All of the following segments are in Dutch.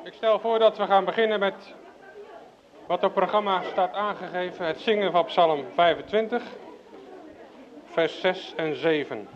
Ik stel voor dat we gaan beginnen met wat op het programma staat aangegeven. Het zingen van Psalm 25, vers 6 en 7.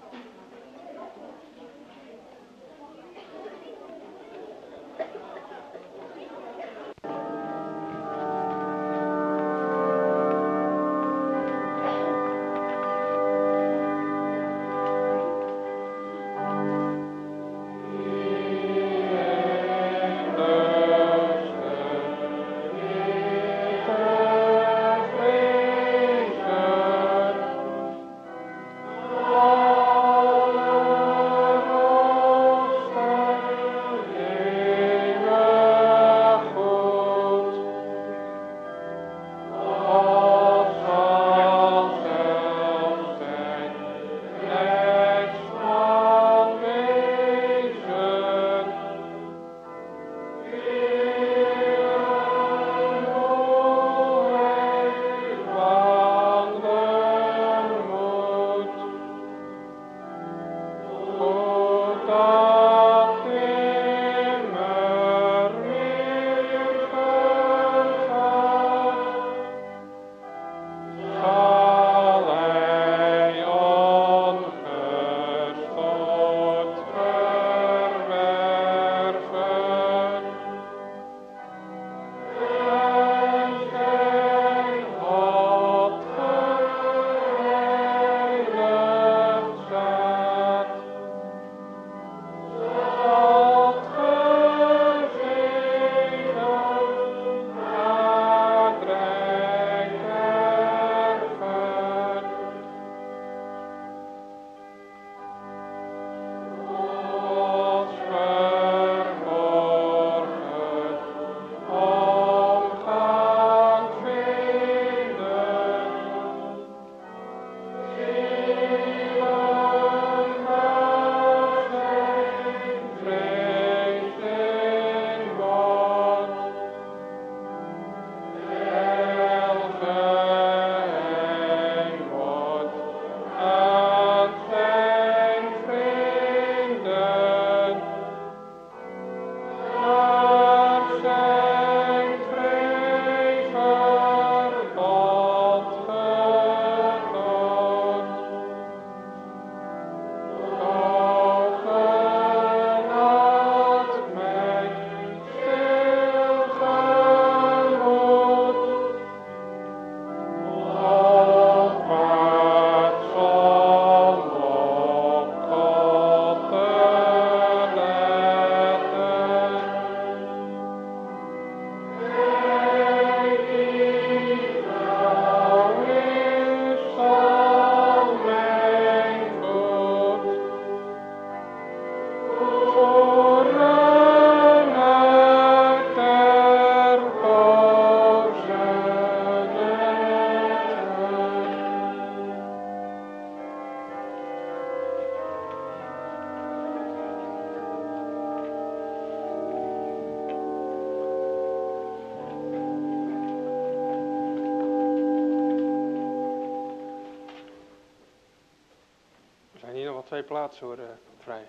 Er zijn hier nog wel 2 plaatsen hoor, vrij.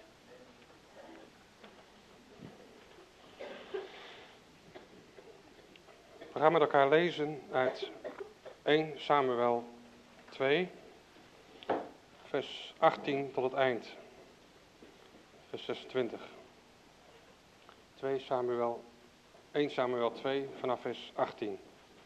We gaan met elkaar lezen uit 1 Samuel 2, vers 18 tot het eind, vers 26. 1 Samuel 2 vanaf vers 18.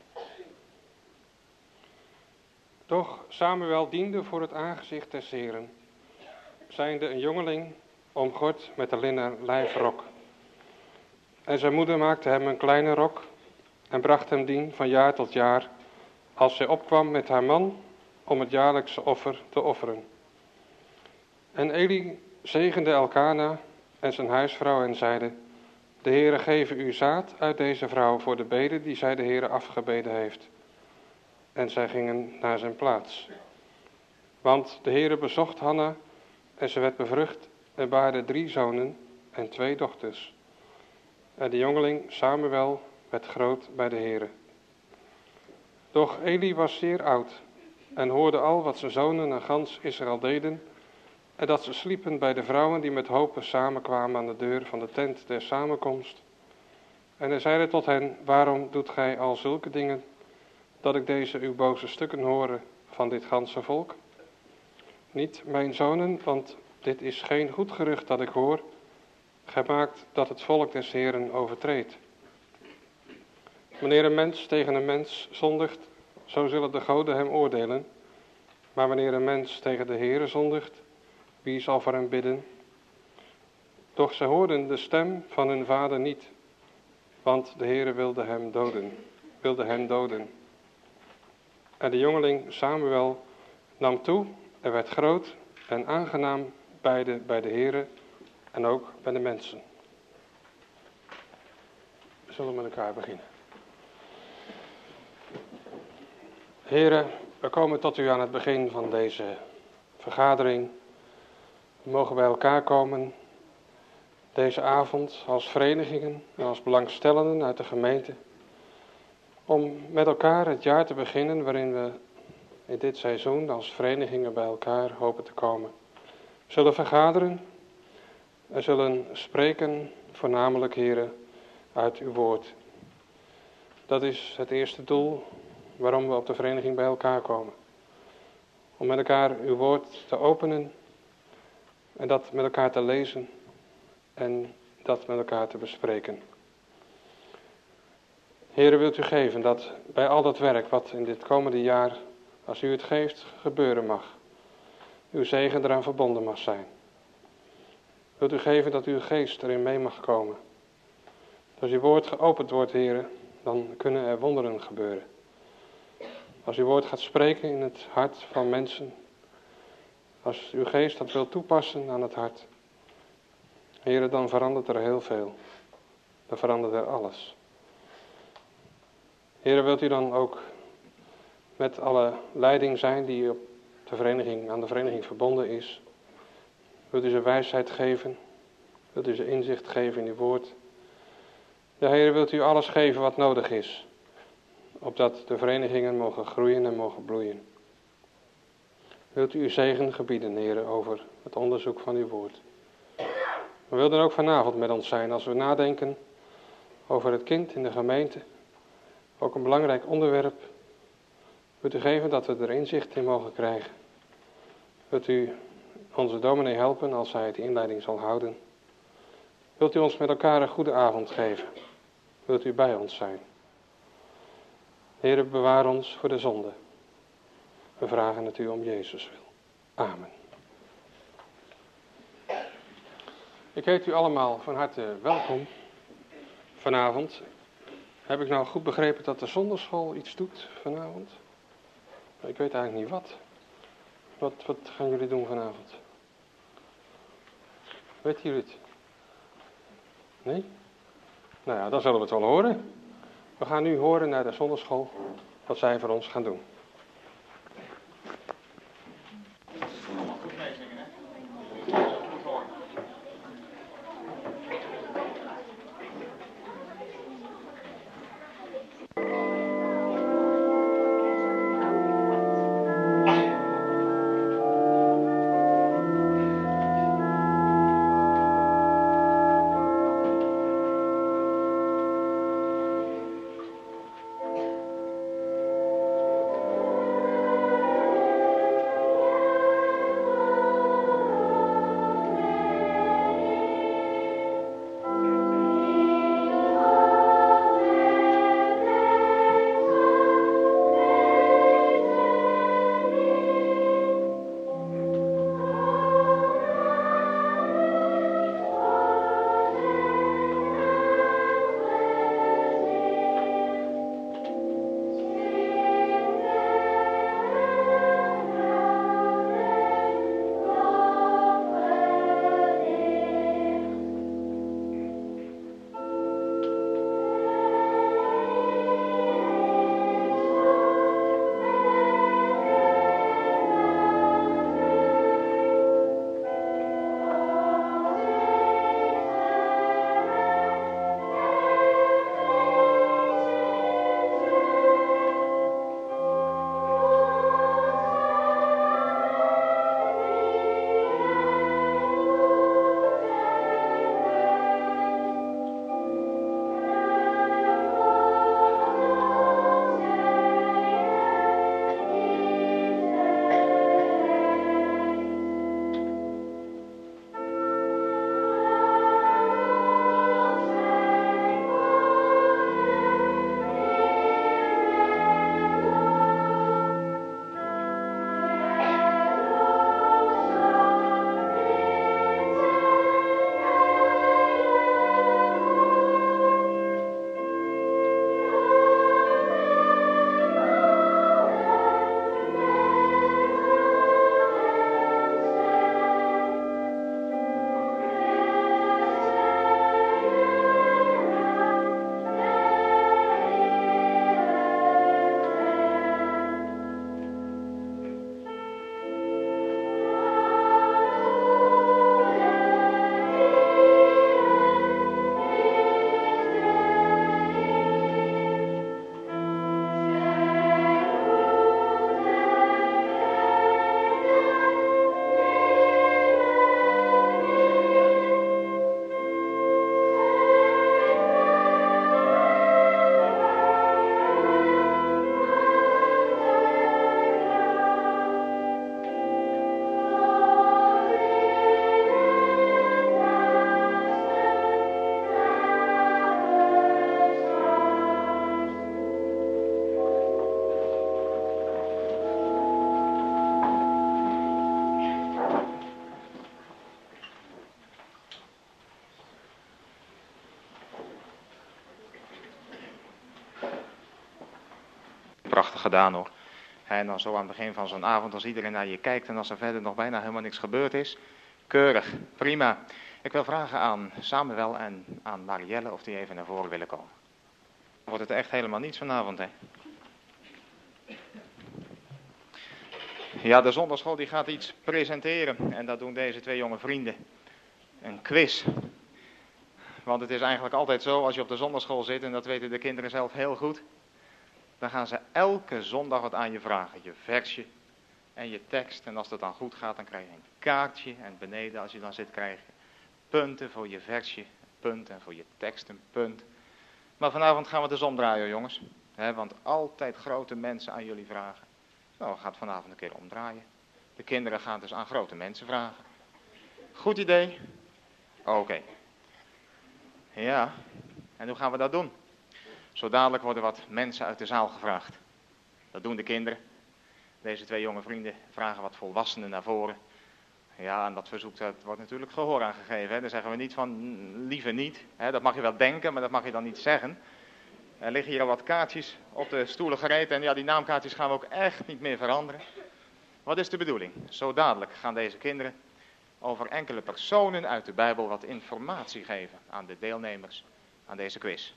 Doch Samuel diende voor het aangezicht des Heren, zijnde een jongeling omgord met een linnen lijfrok. En zijn moeder maakte hem een kleine rok en bracht hem dien van jaar tot jaar, als zij opkwam met haar man om het jaarlijkse offer te offeren. En Eli zegende Elkana en zijn huisvrouw en zeide: De Heere geve u zaad uit deze vrouw voor de bede die zij de Heere afgebeden heeft. En zij gingen naar zijn plaats. Want de Heere bezocht Hanna en ze werd bevrucht en baarde 3 zonen en 2 dochters. En de jongeling Samuel werd groot bij de Heere. Doch Eli was zeer oud en hoorde al wat zijn zonen en gans Israël deden, en dat ze sliepen bij de vrouwen die met hopen samenkwamen aan de deur van de tent der samenkomst. En hij zeide tot hen, waarom doet gij al zulke dingen, dat ik deze uw boze stukken horen van dit ganse volk? Niet, mijn zonen, want dit is geen goed gerucht dat ik hoor. Gij maakt dat het volk des Heeren overtreedt. Wanneer een mens tegen een mens zondigt, zo zullen de goden hem oordelen. Maar wanneer een mens tegen de Heere zondigt, wie zal voor hem bidden? Doch zij hoorden de stem van hun vader niet, want de Heere wilde hem doden. En de jongeling Samuel nam toe en werd groot en aangenaam beide bij de Heere en ook bij de mensen. We zullen met elkaar beginnen. Heere, we komen tot u aan het begin van deze vergadering. We mogen bij elkaar komen deze avond als verenigingen en als belangstellenden uit de gemeente, om met elkaar het jaar te beginnen waarin we in dit seizoen als verenigingen bij elkaar hopen te komen. We zullen vergaderen en zullen spreken, voornamelijk, Heere, uit uw woord. Dat is het eerste doel waarom we op de vereniging bij elkaar komen. Om met elkaar uw woord te openen en dat met elkaar te lezen en dat met elkaar te bespreken. Heere, wilt u geven dat bij al dat werk wat in dit komende jaar, als u het geeft, gebeuren mag. Uw zegen eraan verbonden mag zijn. Wilt u geven dat uw geest erin mee mag komen. Als uw woord geopend wordt, Heere, dan kunnen er wonderen gebeuren. Als uw woord gaat spreken in het hart van mensen, als uw geest dat wil toepassen aan het hart, Heere, dan verandert er heel veel. Dan verandert er alles. Heere, wilt u dan ook met alle leiding zijn die op de vereniging, aan de vereniging verbonden is. Wilt u ze wijsheid geven? Wilt u ze inzicht geven in uw woord? Ja, Heere, wilt u alles geven wat nodig is, opdat de verenigingen mogen groeien en mogen bloeien. Wilt u uw zegen gebieden, Heere, over het onderzoek van uw woord. We wilden ook vanavond met ons zijn als we nadenken over het kind in de gemeente. Ook een belangrijk onderwerp. Wilt u geven dat we er inzicht in mogen krijgen. Wilt u onze dominee helpen als hij de inleiding zal houden. Wilt u ons met elkaar een goede avond geven. Wilt u bij ons zijn. Heere, bewaar ons voor de zonde. We vragen het u om Jezus wil. Amen. Ik heet u allemaal van harte welkom vanavond. Heb ik nou goed begrepen dat de zondagschool iets doet vanavond? Ik weet eigenlijk niet wat. Wat gaan jullie doen vanavond? Weet jullie het? Nee? Nou ja, dan zullen we het wel horen. We gaan nu horen naar de zondagschool wat zij voor ons gaan doen. prachtig gedaan hoor. En dan zo aan het begin van zo'n avond, als iedereen naar je kijkt en als er verder nog bijna helemaal niks gebeurd is. Keurig, prima. Ik wil vragen aan Samuel en aan Marielle of die even naar voren willen komen. Dan wordt het echt helemaal niets vanavond, hè? Ja, de zondagschool die gaat iets presenteren en dat doen deze twee jonge vrienden. Een quiz. Want het is eigenlijk altijd zo, als je op de zondagschool zit, en dat weten de kinderen zelf heel goed, dan gaan ze elke zondag wat aan je vragen. Je versje en je tekst. En als dat dan goed gaat, dan krijg je een kaartje. En beneden, als je dan zit, krijg je punten voor je versje, een punt. En voor je tekst een punt. Maar vanavond gaan we het eens omdraaien, jongens. Want altijd grote mensen aan jullie vragen. Nou, we gaan het vanavond een keer omdraaien. De kinderen gaan dus aan grote mensen vragen. Goed idee? Oké. Ja, en hoe gaan we dat doen? Zo dadelijk worden wat mensen uit de zaal gevraagd. Dat doen de kinderen. Deze twee jonge vrienden vragen wat volwassenen naar voren. Ja, en dat verzoek, dat wordt natuurlijk gehoor aan gegeven. Hè. Dan zeggen we niet van, liever niet. Hè. Dat mag je wel denken, maar dat mag je dan niet zeggen. Er liggen hier al wat kaartjes op de stoelen gereed. En ja, die naamkaartjes gaan we ook echt niet meer veranderen. Wat is de bedoeling? Zo dadelijk gaan deze kinderen over enkele personen uit de Bijbel wat informatie geven aan de deelnemers aan deze quiz.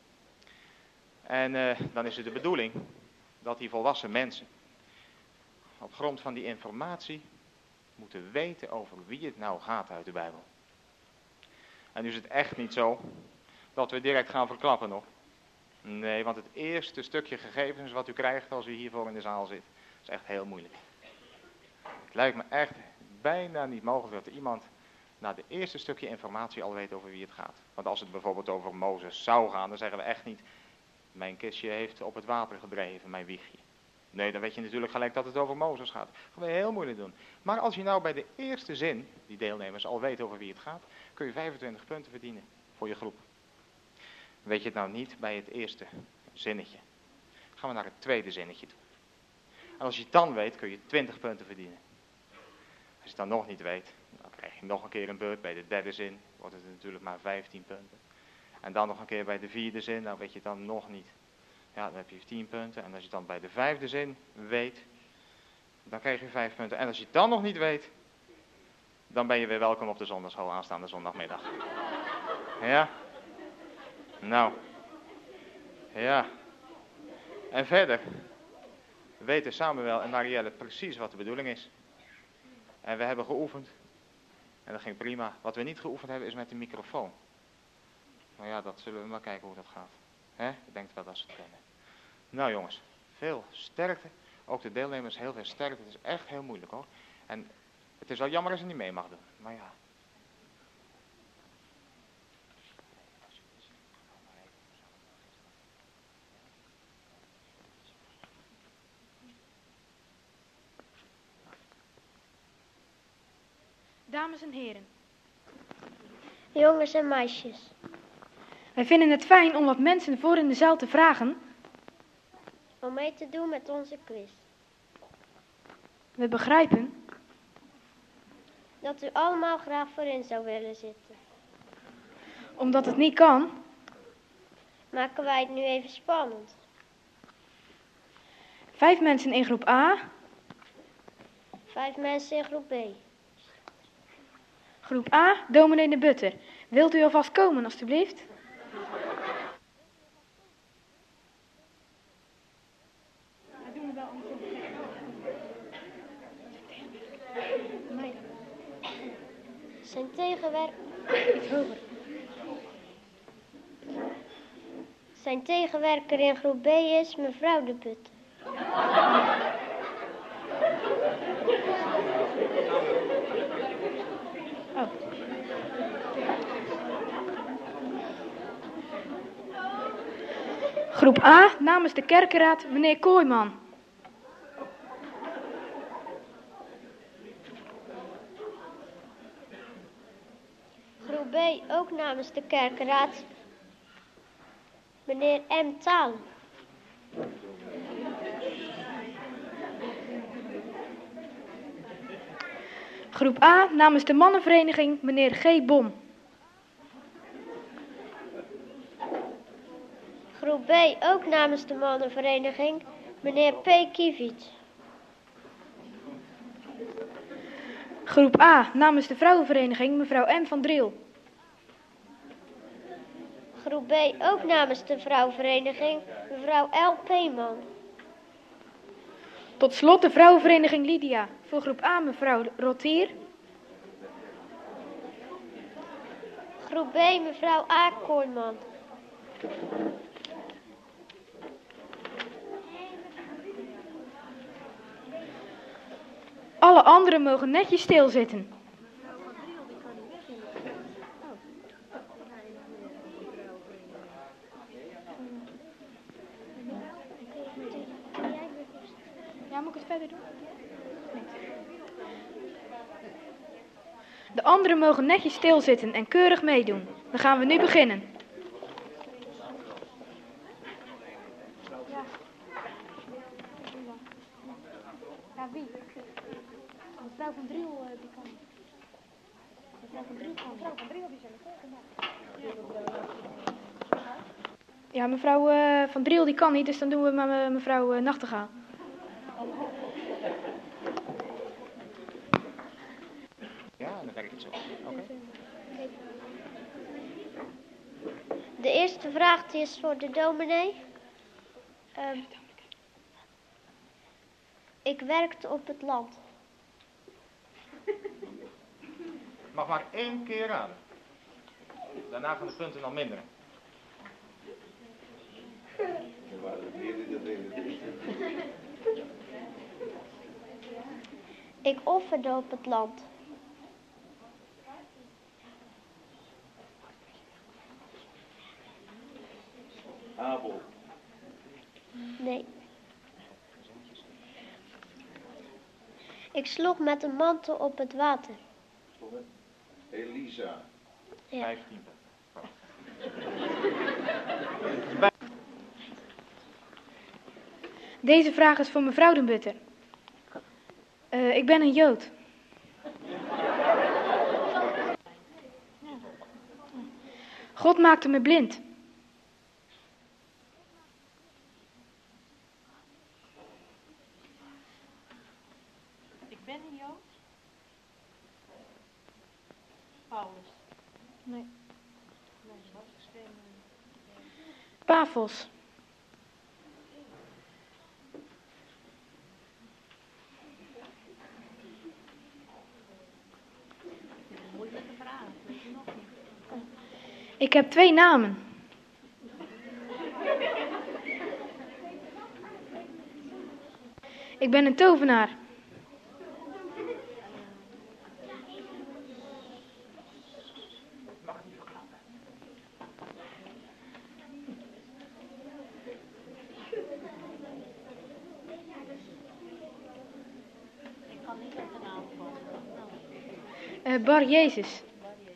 En dan is het de bedoeling dat die volwassen mensen op grond van die informatie moeten weten over wie het nou gaat uit de Bijbel. En nu is het echt niet zo dat we direct gaan verklappen nog. Nee, want het eerste stukje gegevens wat u krijgt als u hiervoor in de zaal zit, is echt heel moeilijk. Het lijkt me echt bijna niet mogelijk dat iemand na het eerste stukje informatie al weet over wie het gaat. Want als het bijvoorbeeld over Mozes zou gaan, dan zeggen we echt niet, mijn kistje heeft op het water gedreven, mijn wiegje. Nee, dan weet je natuurlijk gelijk dat het over Mozes gaat. Dat gaan we heel moeilijk doen. Maar als je nou bij de eerste zin, die deelnemers al weten over wie het gaat, kun je 25 punten verdienen voor je groep. Weet je het nou niet bij het eerste zinnetje, gaan we naar het tweede zinnetje toe. En als je het dan weet, kun je 20 punten verdienen. Als je het dan nog niet weet, dan krijg je nog een keer een beurt. Bij de derde zin wordt het natuurlijk maar 15 punten. En dan nog een keer bij de vierde zin, nou weet je het dan nog niet. Ja, dan heb je 10 punten. En als je het dan bij de vijfde zin weet, dan krijg je 5 punten. En als je het dan nog niet weet, dan ben je weer welkom op de zondagschool aanstaande zondagmiddag. Ja? Nou. Ja. En verder weten Samuel en Marielle precies wat de bedoeling is. En we hebben geoefend. En dat ging prima. Wat we niet geoefend hebben is met de microfoon. Nou ja, dat zullen we maar kijken hoe dat gaat. Ik denk wel dat ze het kennen. Nou jongens, veel sterkte. Ook de deelnemers heel veel sterkte. Het is echt heel moeilijk hoor. En het is wel jammer als je niet mee mag doen. Maar ja. Dames en heren. Jongens en meisjes. Wij vinden het fijn om wat mensen voor in de zaal te vragen. Om mee te doen met onze quiz. We begrijpen dat u allemaal graag voorin zou willen zitten. Omdat het niet kan, maken wij het nu even spannend. 5 mensen in groep A. 5 mensen in groep B. Groep A, dominee de Butter. Wilt u alvast komen, alstublieft? Zijn tegenwerker... Iets hoger. Zijn tegenwerker in groep B is mevrouw de Butter. Oh. Groep A, namens de kerkenraad, meneer Kooijman. Groep B, ook namens de kerkenraad, meneer M. Taal. Groep A, namens de mannenvereniging, meneer G. Bom. Groep B, ook namens de mannenvereniging, Meneer P. Kieviet. Groep A, namens de vrouwenvereniging mevrouw M. van Driel. Groep B, ook namens de vrouwenvereniging, mevrouw L. Peeman. Tot slot de vrouwenvereniging Lydia. Voor groep A mevrouw Rotier. Groep B, mevrouw A. Kooijman. Alle anderen mogen netjes stilzitten. Ja, moet ik het verder doen? De anderen mogen netjes stilzitten en keurig meedoen. Dan gaan we nu beginnen. Ja, wie? Mevrouw van Driel, die kan niet. Mevrouw van Driel kan niet. Mevrouw van Driel, die zijn er volgende. Ja, mevrouw van Driel, die kan niet, dus dan doen we maar mevrouw Nachtegaal. Ja, dan werkt het zo. Oké. De eerste vraag die is voor de dominee. Ik werkte op het land. Mag maar 1 keer raden. Daarna gaan de punten dan minderen. Ik offerde op het land. Abel. Nee. Ik sloeg met een mantel op het water. Elisa. Ja. 15. Deze vraag is voor mevrouw den Butter. Ik ben een Jood. God maakte me blind. Ik ben een Jood. Paulus. Nee. Wat geschreven? Pafos. Moeilijke vraag. Weet je nog niet? Ik heb 2 namen. Ik ben een tovenaar. Ik kan niet op de naam komen. Bar Jezus.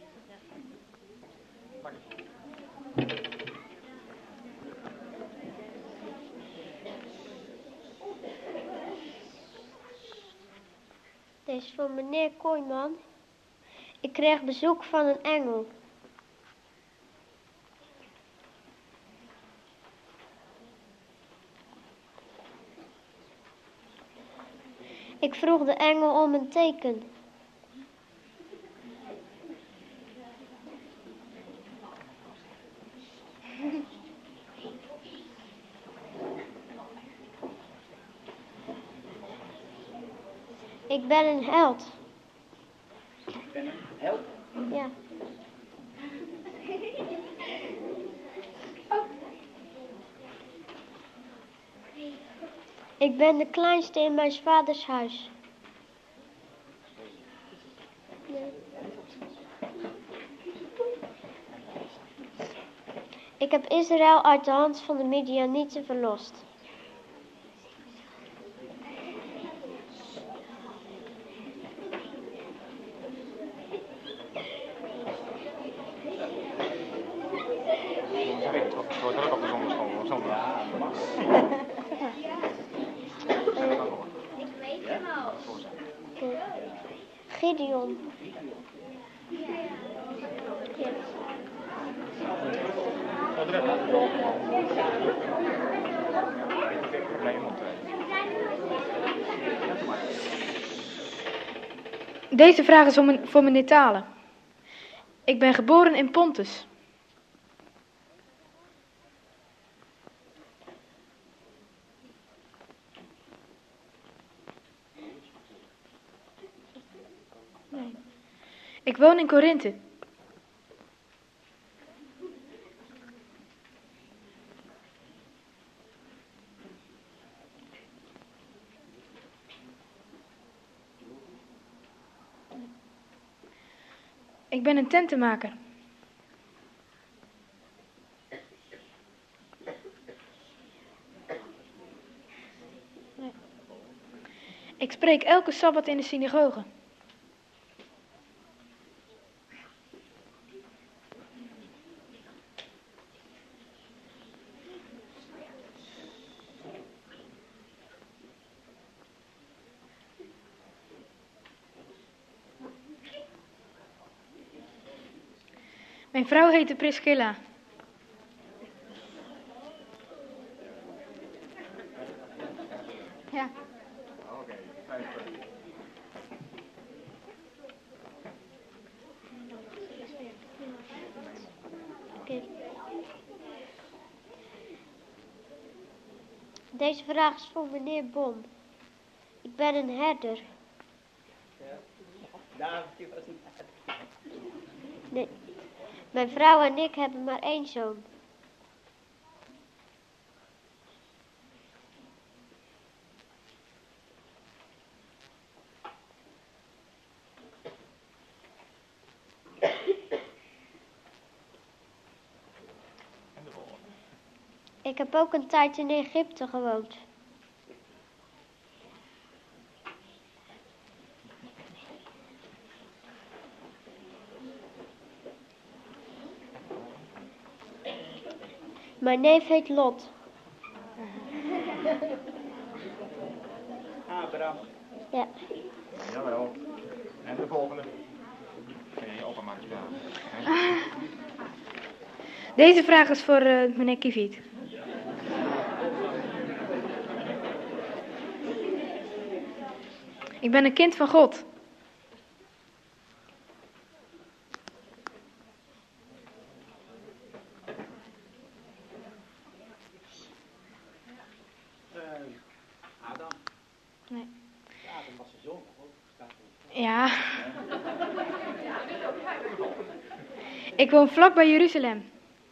Deze is voor meneer Kooijman. Ik kreeg bezoek van een engel. Ik vroeg de engel om een teken. Ik ben een held. Ik ben een held. Ja. Ik ben de kleinste in mijn vaders huis. Nee. Ik heb Israël uit de hand van de Midianieten verlost. Het wordt er ook op de zondagschool. Gideon. Ja. geen probleem op. Deze vraag is voor meneer Talen. Ik ben geboren in Pontus. Nee. Ik woon in Korinthe. Ik ben een tentenmaker. Nee. Ik spreek elke sabbat in de synagoge. Mijn vrouw heette Priscilla. Ja. Oké, 5 punten. Oké. Deze vraag is voor meneer Bom. Ik ben een herder. Nee. Mijn vrouw en ik hebben maar 1 zoon. En de volgende. Ik heb ook een tijd in Egypte gewoond. Mijn neef heet Lot. Abraham. Ja. Jawel. En de volgende. Kun je je opa maar gedaan. Deze vraag is voor meneer Kiviet. Ik ben een kind van God. Adam. Nee. Adam was zijn zoon. Ja. Ik woon vlak bij Jeruzalem.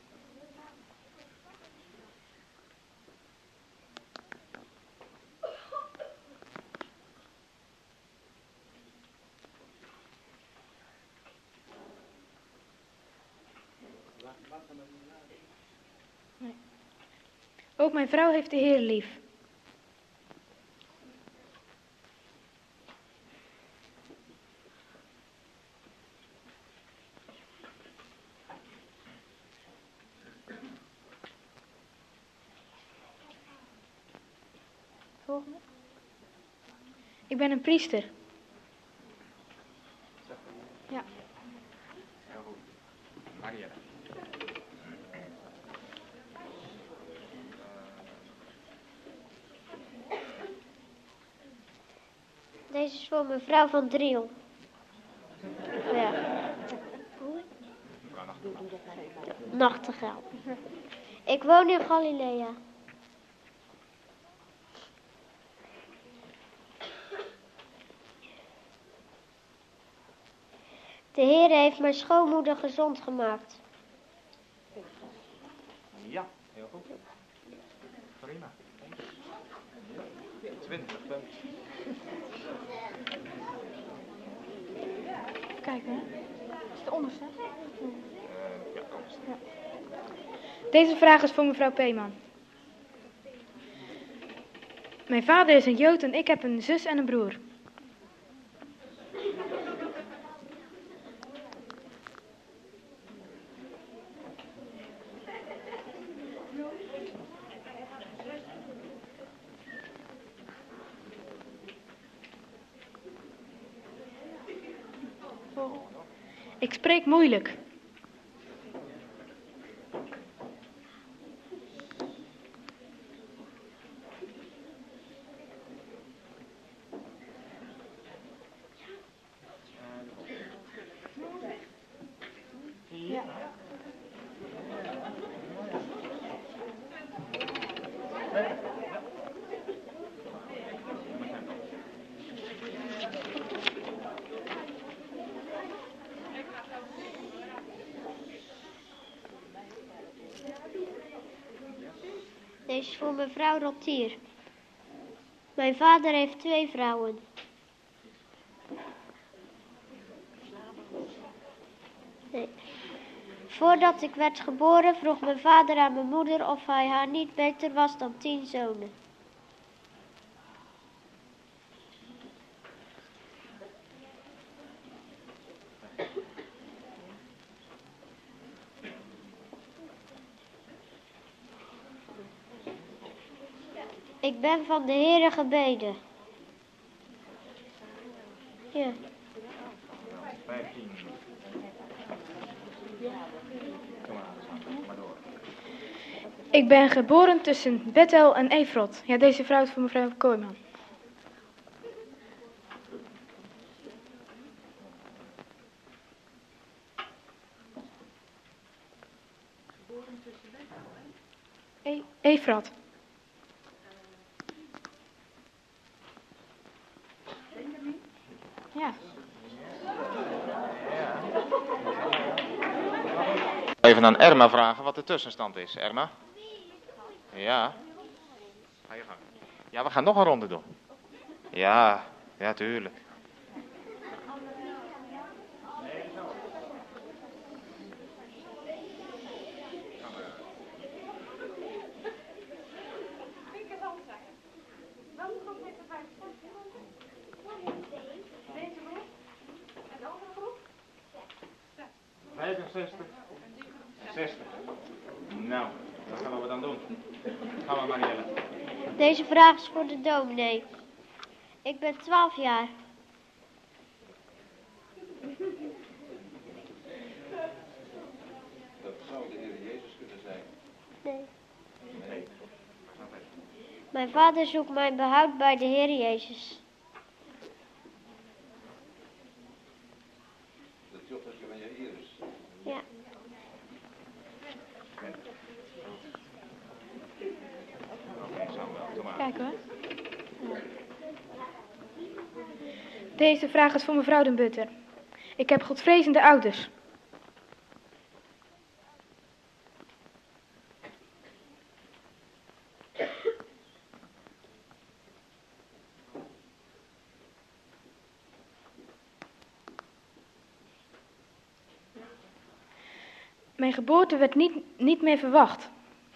Nee. Ook mijn vrouw heeft de Heer lief. Volgende. Ik ben een priester. Ja. Heel goed. Marielle. Deze is voor mevrouw van Driel. Ja. Nachtegaal. Ik woon in Galilea. De Heer heeft mijn schoonmoeder gezond gemaakt. Ja, heel goed. Prima. 20 punten. Kijk hè. Is het de onderste? Ja, kom eens. Ja. Deze vraag is voor mevrouw Peeman. Mijn vader is een Jood en ik heb een zus en een broer. Ik spreek moeilijk. Deze is voor mevrouw Rotier. Mijn vader heeft 2 vrouwen. Nee. Voordat ik werd geboren vroeg mijn vader aan mijn moeder of hij haar niet beter was dan 10 zonen. Ik ben van de Heere gebeden. Ja. 15. Kom maar door. Ik ben geboren tussen Bethel en Efrot. Ja, deze vrouw is van mevrouw Kooijman. Efrot. Ja. Even aan Erma vragen wat de tussenstand is. Erma? Ja. Ga je gang. Ja, we gaan nog een ronde doen. Ja, ja, tuurlijk. Nou, wat gaan we dan doen? Gaan we, Marielle. Deze vraag is voor de dominee. Ik ben 12 jaar. Dat zou de Heer Jezus kunnen zijn. Nee. Nee. Mijn vader zoekt mijn behoud bij de Heer Jezus. Dat jochtertje van je Iris. Ja. Oké, Samuel, doe maar. Kijk hoor. Deze vraag is voor mevrouw den Butter. Ik heb godvrezende ouders. Mijn geboorte werd niet meer verwacht.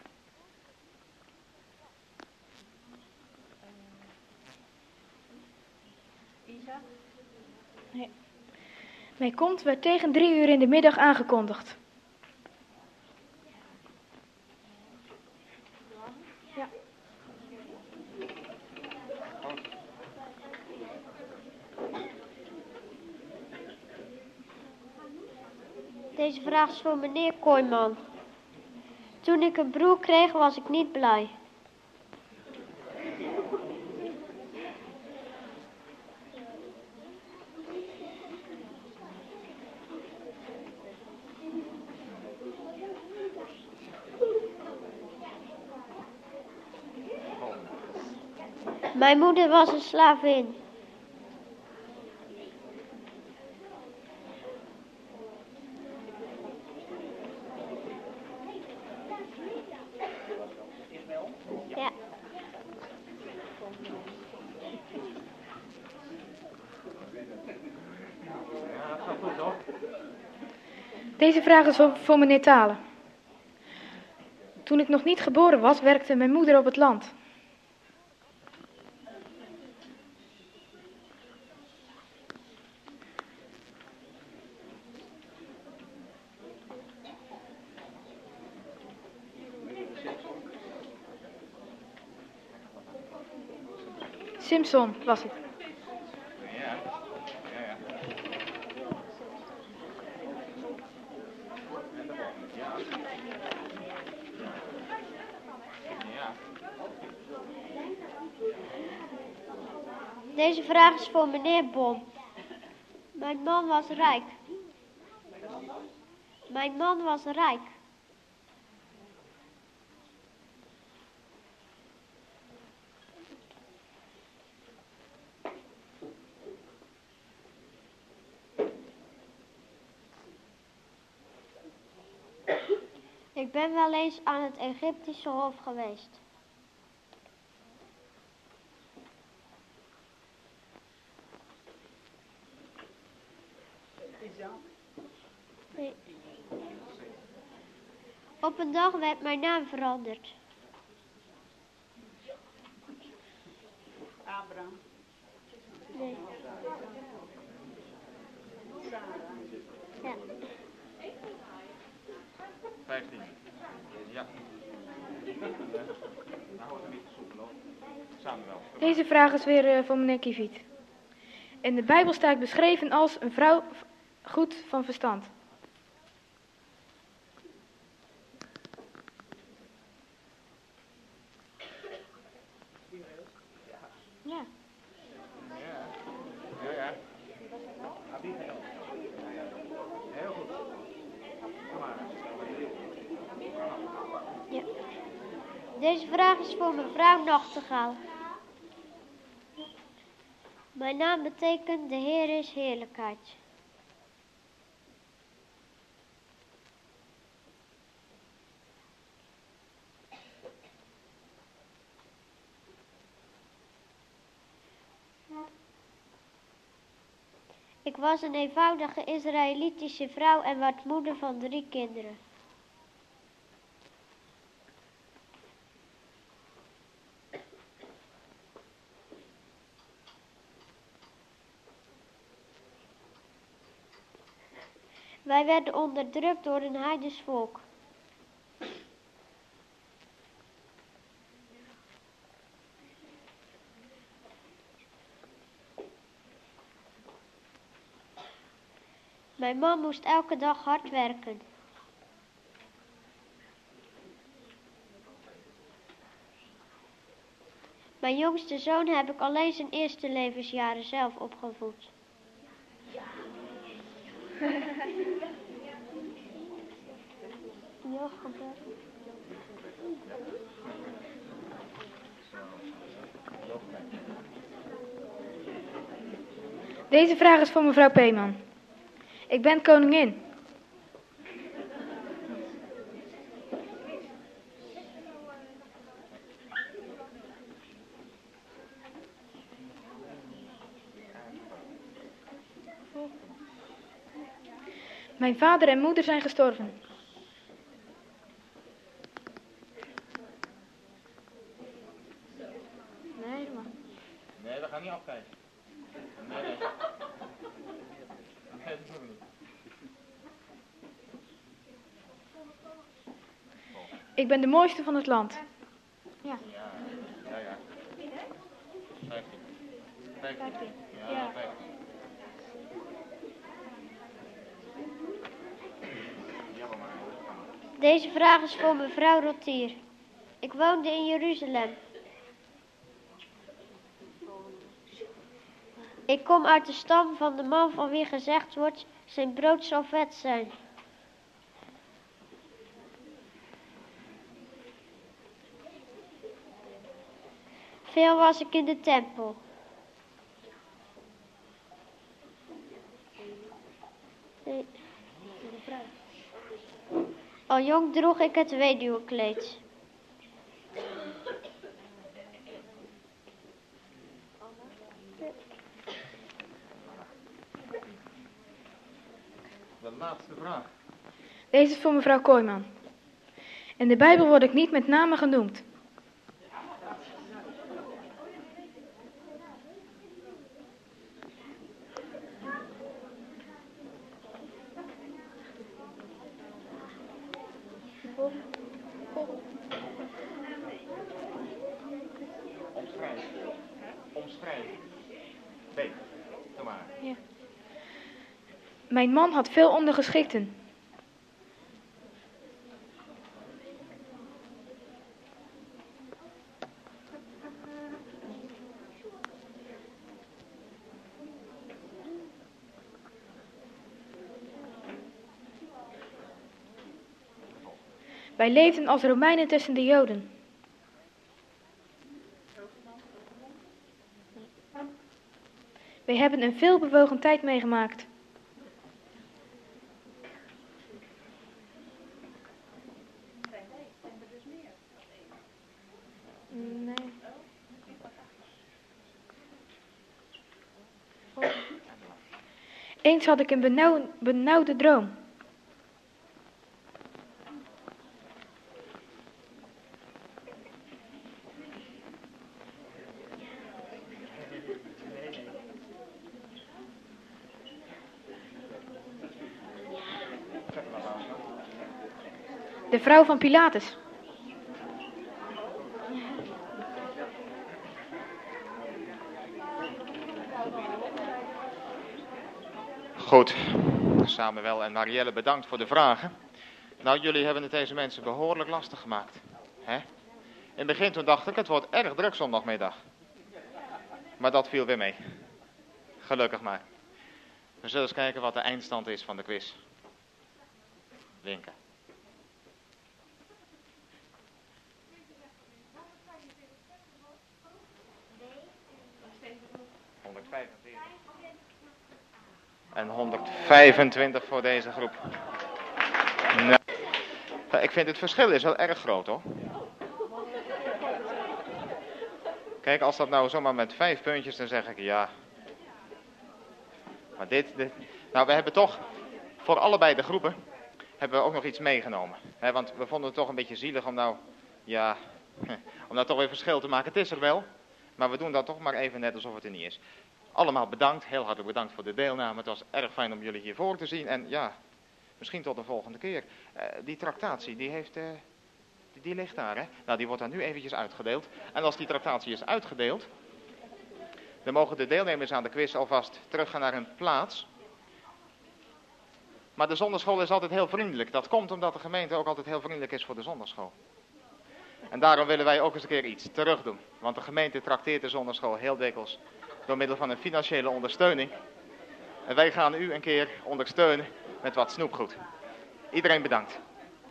Nee. Mijn komst werd tegen 3 uur in de middag aangekondigd. Ja. Deze vraag is voor meneer Kooijman. Toen ik een broer kreeg, was ik niet blij. Mijn moeder was een slavin. Ja. Ja, dat gaat goed, hoor. Deze vraag is voor meneer Talen. Toen ik nog niet geboren was, werkte mijn moeder op het land. Simpson was het. Ja, ja, ja. En de volgende, ja. Ja. Deze vraag is voor meneer Bon. Mijn man was rijk. Mijn man was rijk. Ik ben wel eens aan het Egyptische hof geweest. Nee. Op een dag werd mijn naam veranderd. Abraham. Nee. Ja. 15. Ja. Nou hoort er niet te zoeken, hoor. Samuel. Deze vraag is weer voor meneer Kieviet. In de Bijbel staat beschreven als een vrouw goed van verstand. Ja. Ja. Abigail. Heel goed. Kom maar. Ja. Deze vraag is voor mevrouw Nachtegaal. Mijn naam betekent de Heer is heerlijkheid. Ik was een eenvoudige Israëlitische vrouw en werd moeder van 3 kinderen. Wij werden onderdrukt door een heidens volk. Mijn man moest elke dag hard werken. Mijn jongste zoon heb ik alleen zijn eerste levensjaren zelf opgevoed. Ja, gebeurt. Deze vraag is voor mevrouw Peeman. Ik ben koningin. Mijn vader en moeder zijn gestorven. Nee, dat mag niet. Nee, we gaan niet afkijken. Nee. Nee, dat doen we niet. Ik ben de mooiste van het land. Ja. Ja. 15. 15. Ja, Ja. 15. Deze vraag is voor mevrouw Rotier. Ik woonde in Jeruzalem. Ik kom uit de stam van de man van wie gezegd wordt, zijn brood zal vet zijn. Veel was ik in de tempel. Nee. Al jong droeg ik het weduwenkleed. De laatste vraag. Deze is voor mevrouw Kooijman. In de Bijbel word ik niet met name genoemd. Omschrijf. B. Doe maar. Ja. Mijn man had veel ondergeschikten. Wij leefden als Romeinen tussen de Joden. Wij hebben een veelbewogen tijd meegemaakt. Eens had ik een benauwde droom. De vrouw van Pilatus. Goed, Samuel en Marielle, bedankt voor de vragen. Nou, jullie hebben het deze mensen behoorlijk lastig gemaakt. Hè? In het begin toen dacht ik, het wordt erg druk zondagmiddag. Maar dat viel weer mee. Gelukkig maar. We zullen eens kijken wat de eindstand is van de quiz. Winken. En 125 voor deze groep. Nou, ik vind het verschil is wel erg groot, hoor. Kijk, als dat nou zomaar met 5 puntjes, dan zeg ik ja. Maar dit. Nou, we hebben toch voor allebei de groepen hebben we ook nog iets meegenomen. He, want we vonden het toch een beetje zielig om nou, ja, om nou toch weer verschil te maken. Het is er wel, maar we doen dat toch maar even net alsof het er niet is. Allemaal bedankt, heel hartelijk bedankt voor de deelname. Het was erg fijn om jullie hiervoor te zien. En ja, misschien tot de volgende keer. Die tractatie, die ligt daar, hè. Nou, die wordt dan nu eventjes uitgedeeld. En als die tractatie is uitgedeeld, dan mogen de deelnemers aan de quiz alvast teruggaan naar hun plaats. Maar de zondagschool is altijd heel vriendelijk. Dat komt omdat de gemeente ook altijd heel vriendelijk is voor de zondagschool. En daarom willen wij ook eens een keer iets terug doen. Want de gemeente trakteert de zondagschool heel dikwijls door middel van een financiële ondersteuning. En wij gaan u een keer ondersteunen met wat snoepgoed. Iedereen bedankt.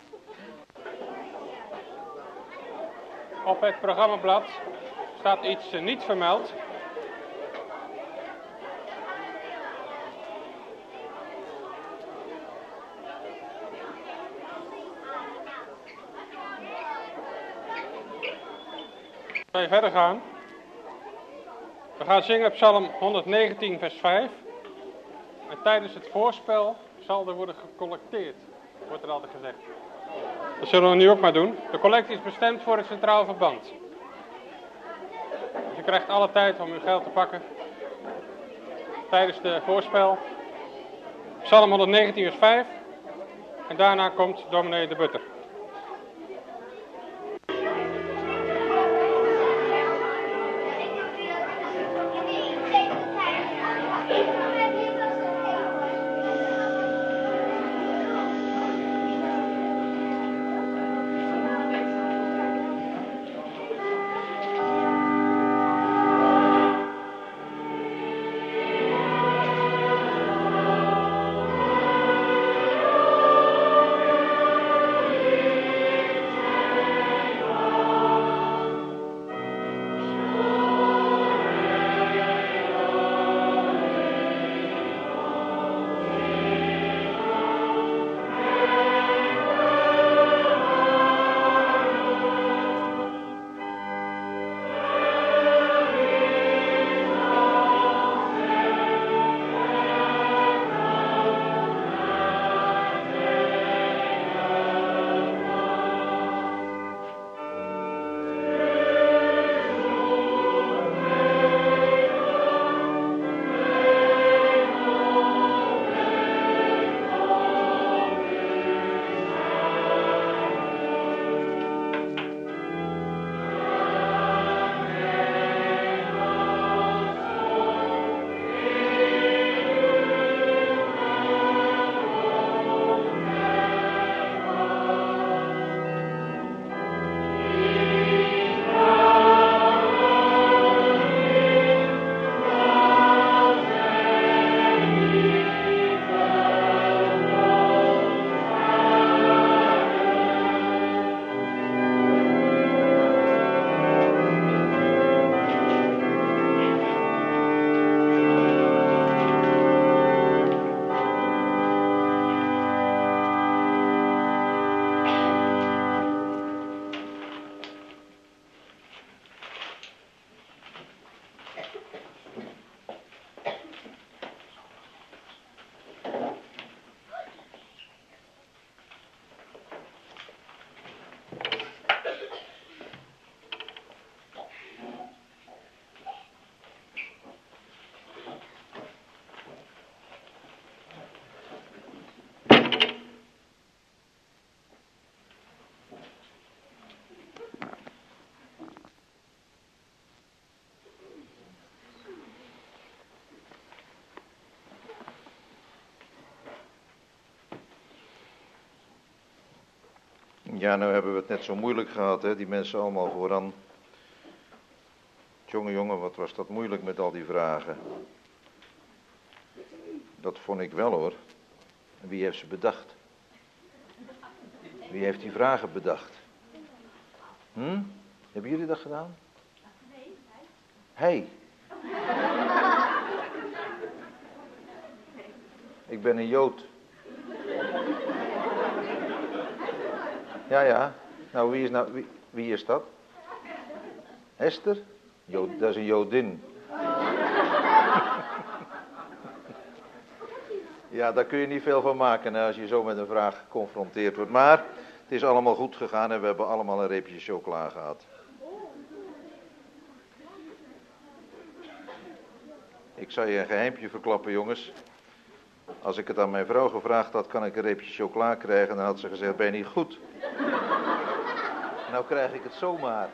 Op het programmablad staat iets niet vermeld. Zal je verder gaan? We gaan zingen Psalm 119 vers 5. En tijdens het voorspel zal er worden gecollecteerd, wordt er altijd gezegd. Dat zullen we nu ook maar doen. De collectie is bestemd voor het Centraal Verband. Dus je krijgt alle tijd om uw geld te pakken tijdens de voorspel. Psalm 119 vers 5. En daarna komt dominee De Butter. Ja, nou hebben we het net zo moeilijk gehad, hè? Die mensen allemaal vooraan. Jongen, wat was dat moeilijk met al die vragen. Dat vond ik wel, hoor. En wie heeft ze bedacht? Wie heeft die vragen bedacht? Hebben jullie dat gedaan? Hij. Ik ben een Jood. Ja. Nou, wie is dat? Esther? Dat is een Jodin. Ja, daar kun je niet veel van maken als je zo met een vraag geconfronteerd wordt. Maar het is allemaal goed gegaan en we hebben allemaal een reepje chocola gehad. Ik zal je een geheimpje verklappen, jongens. Als ik het aan mijn vrouw gevraagd had, kan ik een reepje chocola krijgen? Dan had ze gezegd, ben je niet goed? Nou krijg ik het zomaar.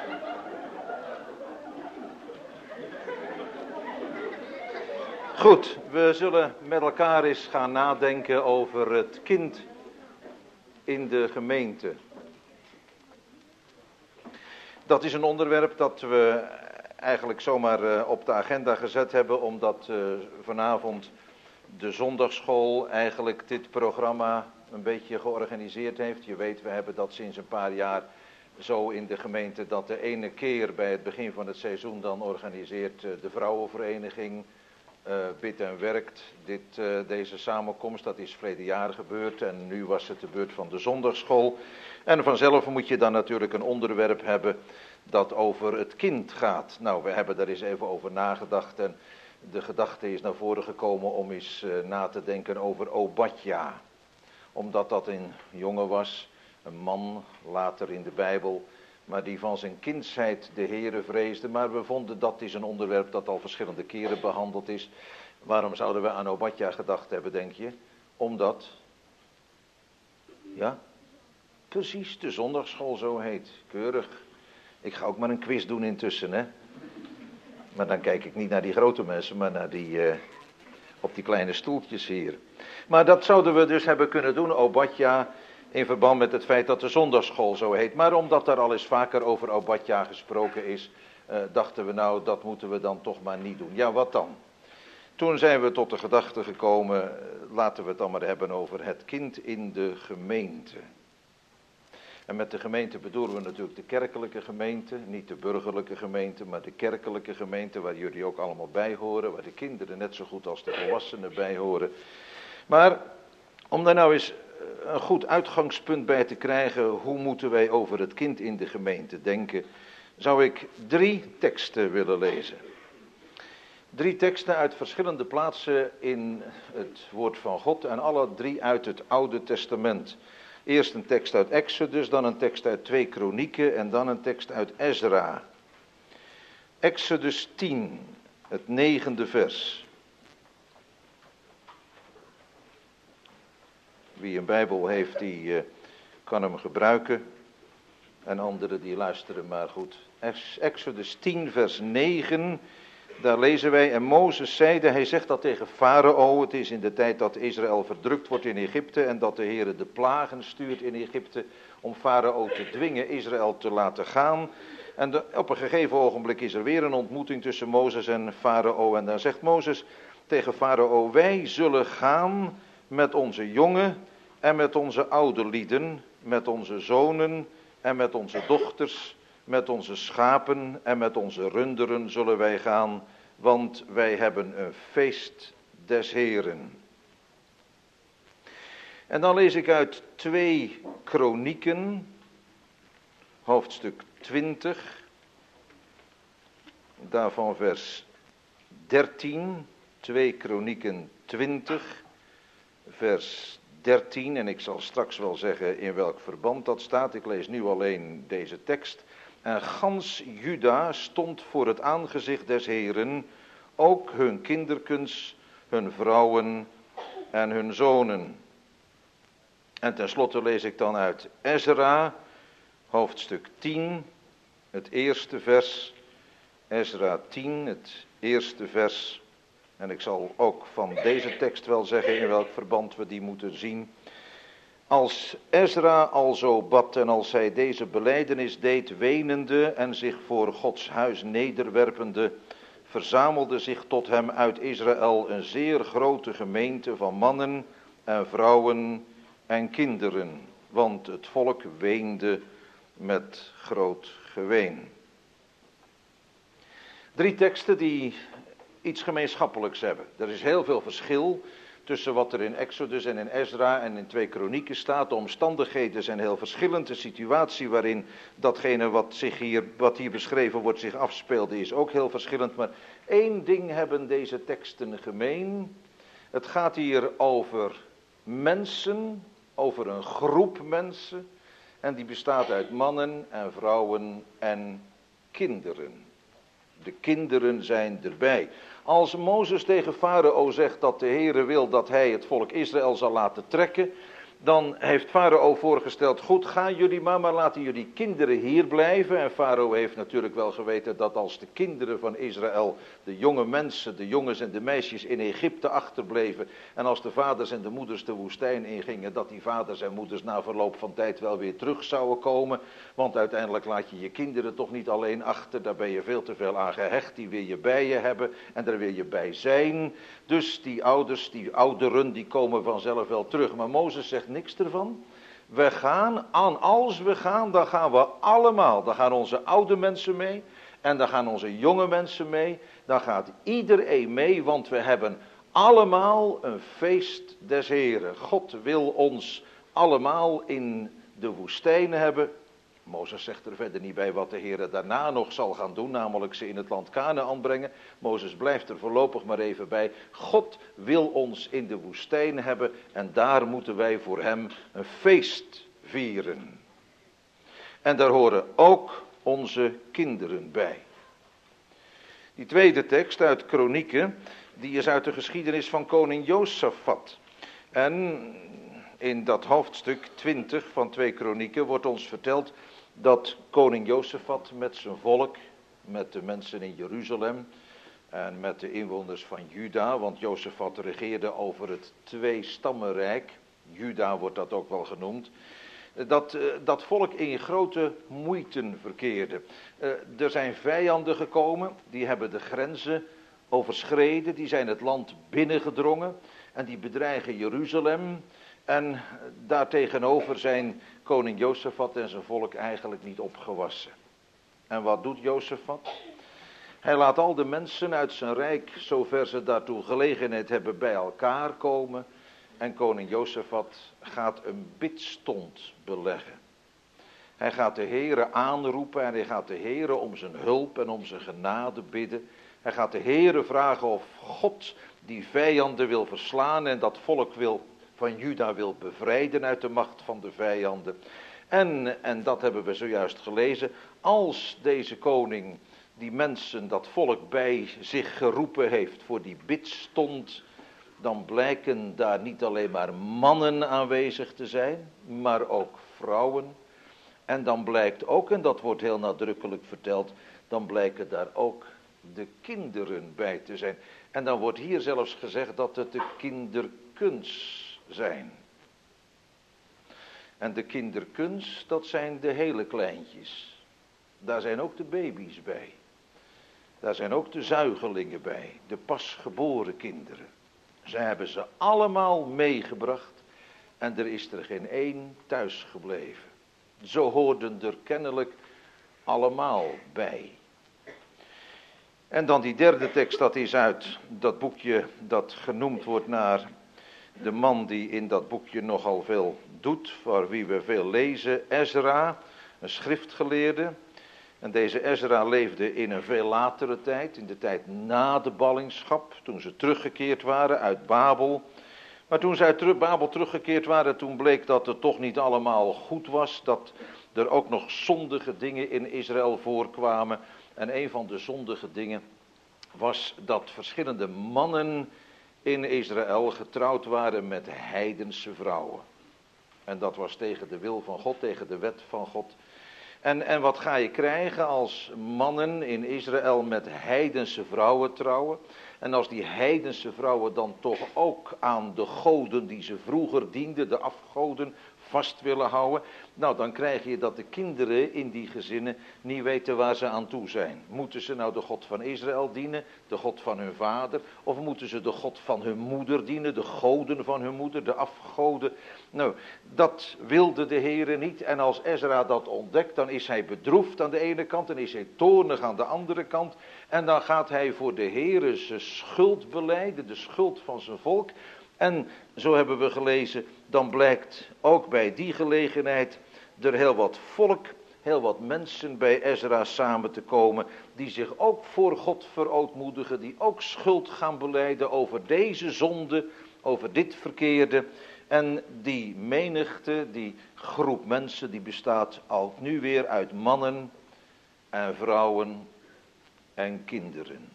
Goed, we zullen met elkaar eens gaan nadenken over het kind in de gemeente. Dat is een onderwerp dat we eigenlijk zomaar op de agenda gezet hebben, omdat vanavond de zondagschool eigenlijk dit programma een beetje georganiseerd heeft. Je weet, we hebben dat sinds een paar jaar zo in de gemeente, dat de ene keer bij het begin van het seizoen dan organiseert de vrouwenvereniging Bidt en Werkt deze samenkomst. Dat is verleden jaar gebeurd en nu was het de beurt van de zondagschool. En vanzelf moet je dan natuurlijk een onderwerp hebben dat over het kind gaat. Nou, we hebben daar eens even over nagedacht en de gedachte is naar voren gekomen om eens na te denken over Obadja. Omdat dat een jongen was, een man, later in de Bijbel, maar die van zijn kindsheid de Heere vreesde. Maar we vonden dat is een onderwerp dat al verschillende keren behandeld is. Waarom zouden we aan Obadja gedacht hebben, denk je? Omdat, ja, precies, de zondagschool zo heet. Keurig. Ik ga ook maar een quiz doen intussen, hè. Maar dan kijk ik niet naar die grote mensen, maar naar die op die kleine stoeltjes hier. Maar dat zouden we dus hebben kunnen doen, Obadja, in verband met het feit dat de zondagschool zo heet. Maar omdat er al eens vaker over Obadja gesproken is, dachten we nou, dat moeten we dan toch maar niet doen. Ja, wat dan? Toen zijn we tot de gedachte gekomen, laten we het dan maar hebben over het kind in de gemeente. En met de gemeente bedoelen we natuurlijk de kerkelijke gemeente, niet de burgerlijke gemeente, maar de kerkelijke gemeente waar jullie ook allemaal bij horen, waar de kinderen net zo goed als de volwassenen bij horen. Maar om daar nou eens een goed uitgangspunt bij te krijgen, hoe moeten wij over het kind in de gemeente denken, zou ik 3 teksten willen lezen. 3 teksten uit verschillende plaatsen in het woord van God en alle 3 uit het Oude Testament. Eerst een tekst uit Exodus, dan een tekst uit 2 Kronieken en dan een tekst uit Ezra. Exodus 10, het 9e vers. Wie een Bijbel heeft, die kan hem gebruiken. En anderen die luisteren maar goed. Exodus 10, vers 9, daar lezen wij, en Mozes zeide, hij zegt dat tegen Farao, het is in de tijd dat Israël verdrukt wordt in Egypte en dat de Heere de plagen stuurt in Egypte om Farao te dwingen Israël te laten gaan. En op een gegeven ogenblik is er weer een ontmoeting tussen Mozes en Farao en dan zegt Mozes tegen Farao, wij zullen gaan met onze jongen en met onze oude lieden, met onze zonen en met onze dochters, met onze schapen en met onze runderen zullen wij gaan, want wij hebben een feest des Heeren. En dan lees ik uit 2 Kronieken, hoofdstuk 20, daarvan vers 13, 2 Kronieken 20, vers 13, en ik zal straks wel zeggen in welk verband dat staat, ik lees nu alleen deze tekst. En gans Juda stond voor het aangezicht des Heeren, ook hun kinderkens, hun vrouwen en hun zonen. En tenslotte lees ik dan uit Ezra, hoofdstuk 10, het eerste vers. Ezra 10, het eerste vers. En ik zal ook van deze tekst wel zeggen in welk verband we die moeten zien. Als Ezra alzo bad en als hij deze belijdenis deed, wenende en zich voor Gods huis nederwerpende, verzamelde zich tot hem uit Israël een zeer grote gemeente van mannen en vrouwen en kinderen, want het volk weende met groot geween. 3 teksten die iets gemeenschappelijks hebben. Er is heel veel verschil tussen wat er in Exodus en in Ezra en in 2 Kronieken staat. De omstandigheden zijn heel verschillend. De situatie waarin datgene wat hier beschreven wordt zich afspeelde is ook heel verschillend. Maar 1 ding hebben deze teksten gemeen. Het gaat hier over mensen, over een groep mensen. En die bestaat uit mannen en vrouwen en kinderen. De kinderen zijn erbij. Als Mozes tegen Farao zegt dat de Heere wil dat hij het volk Israël zal laten trekken, dan heeft Farao voorgesteld, goed, gaan jullie maar laten jullie kinderen hier blijven. En Farao heeft natuurlijk wel geweten dat als de kinderen van Israël, de jonge mensen, de jongens en de meisjes in Egypte achterbleven, en als de vaders en de moeders de woestijn ingingen, dat die vaders en moeders na verloop van tijd wel weer terug zouden komen. Want uiteindelijk laat je je kinderen toch niet alleen achter, daar ben je veel te veel aan gehecht, die wil je bij je hebben en daar wil je bij zijn. Dus die ouders, die ouderen, die komen vanzelf wel terug. Maar Mozes zegt niks ervan. We gaan, als we gaan, dan gaan we allemaal. Dan gaan onze oude mensen mee en dan gaan onze jonge mensen mee. Dan gaat iedereen mee, want we hebben allemaal een feest des Heren. God wil ons allemaal in de woestijn hebben. Mozes zegt er verder niet bij wat de Heer daarna nog zal gaan doen, namelijk ze in het land Kanaän brengen. Mozes blijft er voorlopig maar even bij. God wil ons in de woestijn hebben en daar moeten wij voor hem een feest vieren. En daar horen ook onze kinderen bij. Die tweede tekst uit Kronieken, die is uit de geschiedenis van koning Josafat. En in dat hoofdstuk 20 van 2 Kronieken wordt ons verteld dat koning Josafat met zijn volk, met de mensen in Jeruzalem en met de inwoners van Juda, want Josafat regeerde over het 2-stammenrijk, Juda wordt dat ook wel genoemd, dat volk in grote moeiten verkeerde. Er zijn vijanden gekomen, die hebben de grenzen overschreden, die zijn het land binnengedrongen en die bedreigen Jeruzalem. En daartegenover zijn koning Josafat en zijn volk eigenlijk niet opgewassen. En wat doet Josafat? Hij laat al de mensen uit zijn rijk, zover ze daartoe gelegenheid hebben, bij elkaar komen. En koning Josafat gaat een bidstond beleggen. Hij gaat de Heere aanroepen en hij gaat de Heere om zijn hulp en om zijn genade bidden. Hij gaat de Heere vragen of God die vijanden wil verslaan en dat volk van Juda wil bevrijden uit de macht van de vijanden. En dat hebben we zojuist gelezen. Als deze koning die mensen, dat volk bij zich geroepen heeft voor die bidstond, dan blijken daar niet alleen maar mannen aanwezig te zijn, maar ook vrouwen. En dan blijkt ook, en dat wordt heel nadrukkelijk verteld, dan blijken daar ook de kinderen bij te zijn. En dan wordt hier zelfs gezegd dat het de kinderkens zijn. En de kinderkens, dat zijn de hele kleintjes. Daar zijn ook de baby's bij. Daar zijn ook de zuigelingen bij, de pasgeboren kinderen. Zij hebben ze allemaal meegebracht en er is er geen één thuis gebleven. Zo hoorden er kennelijk allemaal bij. En dan die derde tekst, dat is uit dat boekje dat genoemd wordt naar de man die in dat boekje nogal veel doet, voor wie we veel lezen, Ezra, een schriftgeleerde. En deze Ezra leefde in een veel latere tijd, in de tijd na de ballingschap, toen ze teruggekeerd waren uit Babel. Maar toen ze uit Babel teruggekeerd waren, toen bleek dat het toch niet allemaal goed was, dat er ook nog zondige dingen in Israël voorkwamen. En een van de zondige dingen was dat verschillende mannen in Israël getrouwd waren met heidense vrouwen. En dat was tegen de wil van God, tegen de wet van God. En wat ga je krijgen als mannen in Israël met heidense vrouwen trouwen? En als die heidense vrouwen dan toch ook aan de goden die ze vroeger dienden, de afgoden, vast willen houden. Nou, dan krijg je dat de kinderen in die gezinnen niet weten waar ze aan toe zijn. Moeten ze nou de God van Israël dienen, de God van hun vader, of moeten ze de God van hun moeder dienen, de goden van hun moeder, de afgoden? Nou, dat wilde de Heere niet. En als Ezra dat ontdekt, dan is hij bedroefd aan de ene kant en is hij toornig aan de andere kant. En dan gaat hij voor de Heere zijn schuld belijden, de schuld van zijn volk. En zo hebben we gelezen, dan blijkt ook bij die gelegenheid er heel wat volk, heel wat mensen bij Ezra samen te komen, die zich ook voor God verootmoedigen, die ook schuld gaan belijden over deze zonde, over dit verkeerde. En die menigte, die groep mensen, die bestaat ook nu weer uit mannen en vrouwen en kinderen.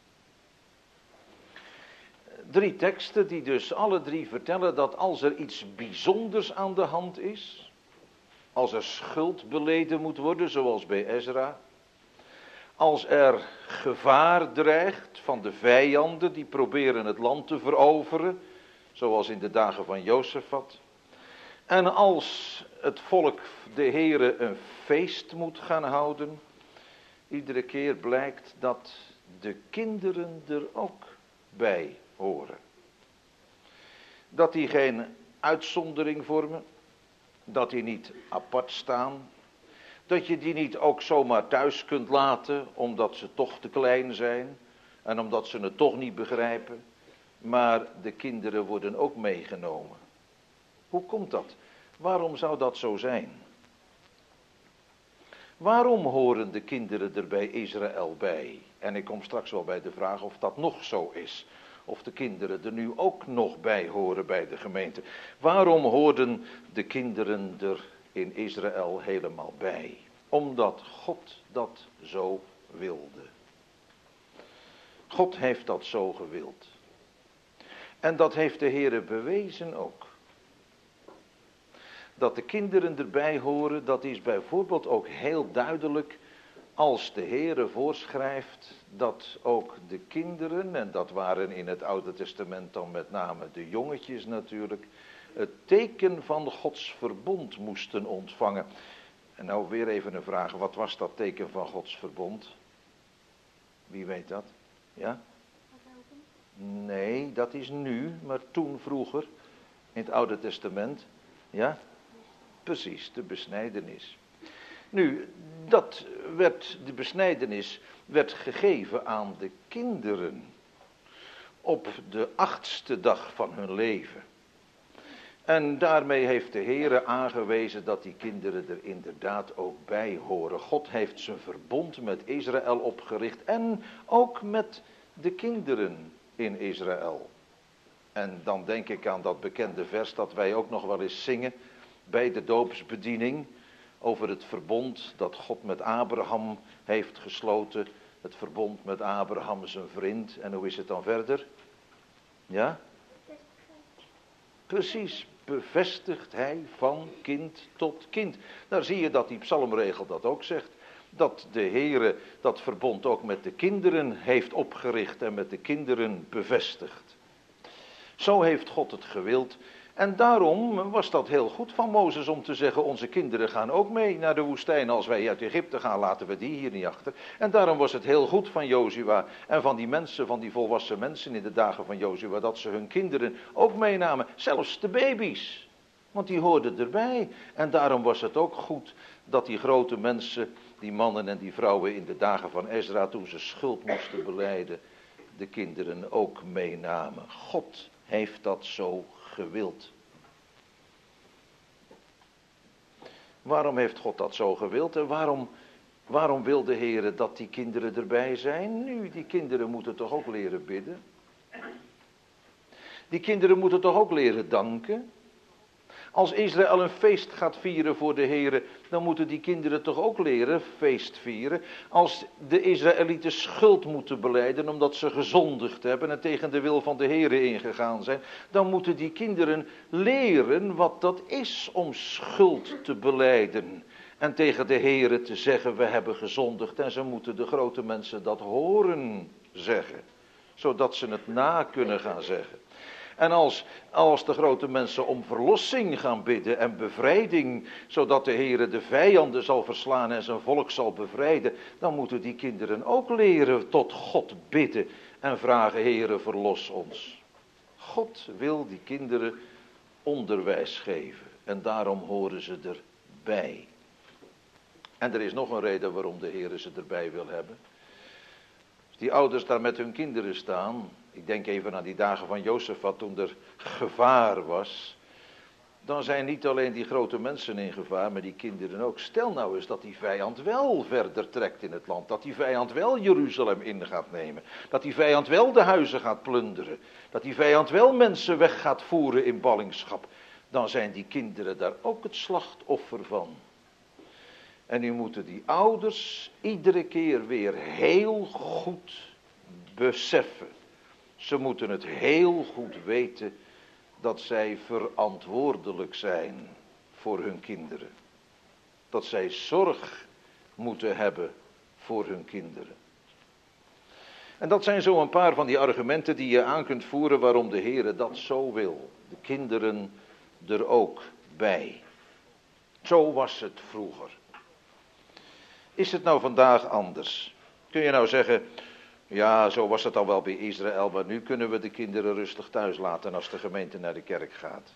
3 teksten die dus alle 3 vertellen dat als er iets bijzonders aan de hand is, als er schuld beleden moet worden, zoals bij Ezra, als er gevaar dreigt van de vijanden die proberen het land te veroveren, zoals in de dagen van Jozefat, en als het volk de Heere een feest moet gaan houden, iedere keer blijkt dat de kinderen er ook bij horen. Dat die geen uitzondering vormen, dat die niet apart staan, dat je die niet ook zomaar thuis kunt laten, omdat ze toch te klein zijn en omdat ze het toch niet begrijpen, maar de kinderen worden ook meegenomen. Hoe komt dat? Waarom zou dat zo zijn? Waarom horen de kinderen er bij Israël bij? En ik kom straks wel bij de vraag of dat nog zo is. Of de kinderen er nu ook nog bij horen bij de gemeente. Waarom hoorden de kinderen er in Israël helemaal bij? Omdat God dat zo wilde. God heeft dat zo gewild. En dat heeft de Heere bewezen ook. Dat de kinderen erbij horen, dat is bijvoorbeeld ook heel duidelijk als de Heere voorschrijft dat ook de kinderen, en dat waren in het Oude Testament dan met name de jongetjes natuurlijk, het teken van Gods verbond moesten ontvangen. En nou weer even een vraag, wat was dat teken van Gods verbond? Wie weet dat? Ja? Nee, dat is nu, maar toen vroeger, in het Oude Testament, ja? Precies, de besnijdenis. Nu, de besnijdenis werd gegeven aan de kinderen op de 8e dag van hun leven. En daarmee heeft de Heere aangewezen dat die kinderen er inderdaad ook bij horen. God heeft zijn verbond met Israël opgericht en ook met de kinderen in Israël. En dan denk ik aan dat bekende vers dat wij ook nog wel eens zingen bij de doopsbediening over het verbond dat God met Abraham heeft gesloten. Het verbond met Abraham zijn vriend. En hoe is het dan verder? Ja? Precies, bevestigt hij van kind tot kind. Daar zie je dat die psalmregel dat ook zegt. Dat de Heere dat verbond ook met de kinderen heeft opgericht en met de kinderen bevestigd. Zo heeft God het gewild. En daarom was dat heel goed van Mozes om te zeggen, onze kinderen gaan ook mee naar de woestijn. Als wij uit Egypte gaan, laten we die hier niet achter. En daarom was het heel goed van Jozua en van die mensen, van die volwassen mensen in de dagen van Jozua, dat ze hun kinderen ook meenamen. Zelfs de baby's, want die hoorden erbij. En daarom was het ook goed dat die grote mensen, die mannen en die vrouwen in de dagen van Ezra, toen ze schuld moesten belijden, de kinderen ook meenamen. God heeft dat zo gewild. Waarom heeft God dat zo gewild en waarom wil de Heere dat die kinderen erbij zijn? Nu, die kinderen moeten toch ook leren bidden? Die kinderen moeten toch ook leren danken? Als Israël een feest gaat vieren voor de Heere, dan moeten die kinderen toch ook leren feest vieren. Als de Israëlieten schuld moeten belijden omdat ze gezondigd hebben en tegen de wil van de Heere ingegaan zijn, dan moeten die kinderen leren wat dat is om schuld te belijden. En tegen de Heere te zeggen, we hebben gezondigd. En ze moeten de grote mensen dat horen zeggen, zodat ze het na kunnen gaan zeggen. En als de grote mensen om verlossing gaan bidden en bevrijding, zodat de Heere de vijanden zal verslaan en zijn volk zal bevrijden, dan moeten die kinderen ook leren tot God bidden en vragen, Heere, verlos ons. God wil die kinderen onderwijs geven en daarom horen ze erbij. En er is nog een reden waarom de Heere ze erbij wil hebben. Als die ouders daar met hun kinderen staan, ik denk even aan die dagen van Jozefat toen er gevaar was, dan zijn niet alleen die grote mensen in gevaar, maar die kinderen ook. Stel nou eens dat die vijand wel verder trekt in het land, dat die vijand wel Jeruzalem in gaat nemen, dat die vijand wel de huizen gaat plunderen, dat die vijand wel mensen weg gaat voeren in ballingschap, dan zijn die kinderen daar ook het slachtoffer van. En nu moeten die ouders iedere keer weer heel goed beseffen. Ze moeten het heel goed weten dat zij verantwoordelijk zijn voor hun kinderen. Dat zij zorg moeten hebben voor hun kinderen. En dat zijn zo een paar van die argumenten die je aan kunt voeren waarom de Heere dat zo wil. De kinderen er ook bij. Zo was het vroeger. Is het nou vandaag anders? Kun je nou zeggen, ja, zo was het al wel bij Israël, maar nu kunnen we de kinderen rustig thuis laten als de gemeente naar de kerk gaat.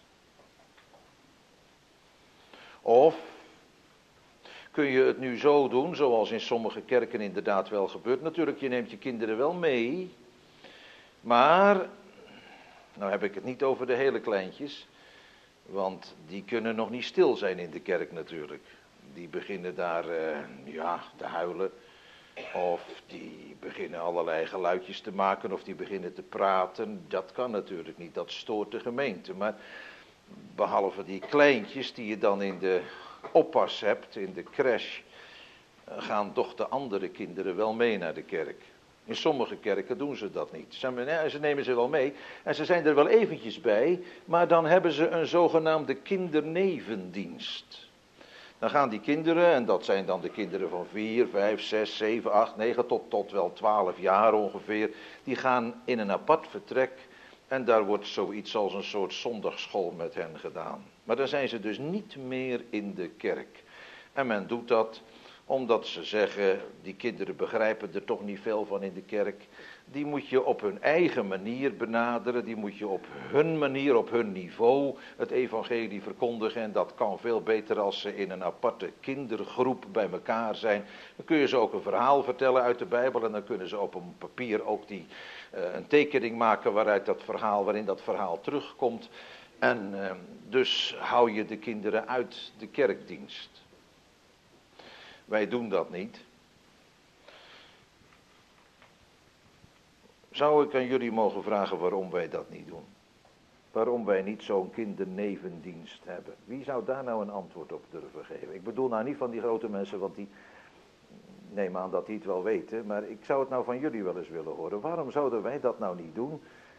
Of kun je het nu zo doen, zoals in sommige kerken inderdaad wel gebeurt. Natuurlijk, je neemt je kinderen wel mee, maar, nou heb ik het niet over de hele kleintjes, want die kunnen nog niet stil zijn in de kerk natuurlijk. Die beginnen daar, te huilen. Of die beginnen allerlei geluidjes te maken. Of die beginnen te praten. Dat kan natuurlijk niet. Dat stoort de gemeente. Maar behalve die kleintjes die je dan in de oppas hebt, in de crash, gaan toch de andere kinderen wel mee naar de kerk. In sommige kerken doen ze dat niet. Ze nemen ze wel mee. En ze zijn er wel eventjes bij. Maar dan hebben ze een zogenaamde kindernevendienst. Dan gaan die kinderen, en dat zijn dan de kinderen van 4, 5, 6, 7, 8, 9 tot wel 12 jaar ongeveer. Die gaan in een apart vertrek en daar wordt zoiets als een soort zondagsschool met hen gedaan. Maar dan zijn ze dus niet meer in de kerk. En men doet dat omdat ze zeggen, die kinderen begrijpen er toch niet veel van in de kerk. Die moet je op hun eigen manier benaderen. Die moet je op hun manier, op hun niveau het evangelie verkondigen. En dat kan veel beter als ze in een aparte kindergroep bij elkaar zijn. Dan kun je ze ook een verhaal vertellen uit de Bijbel. En dan kunnen ze op een papier ook een tekening maken waarin dat verhaal terugkomt. En dus hou je de kinderen uit de kerkdienst. Wij doen dat niet. Zou ik aan jullie mogen vragen waarom wij dat niet doen? Waarom wij niet zo'n kindernevendienst hebben? Wie zou daar nou een antwoord op durven geven? Ik bedoel nou niet van die grote mensen, want die neem aan dat die het wel weten. Maar ik zou het nou van jullie wel eens willen horen. Waarom zouden wij dat nou niet doen?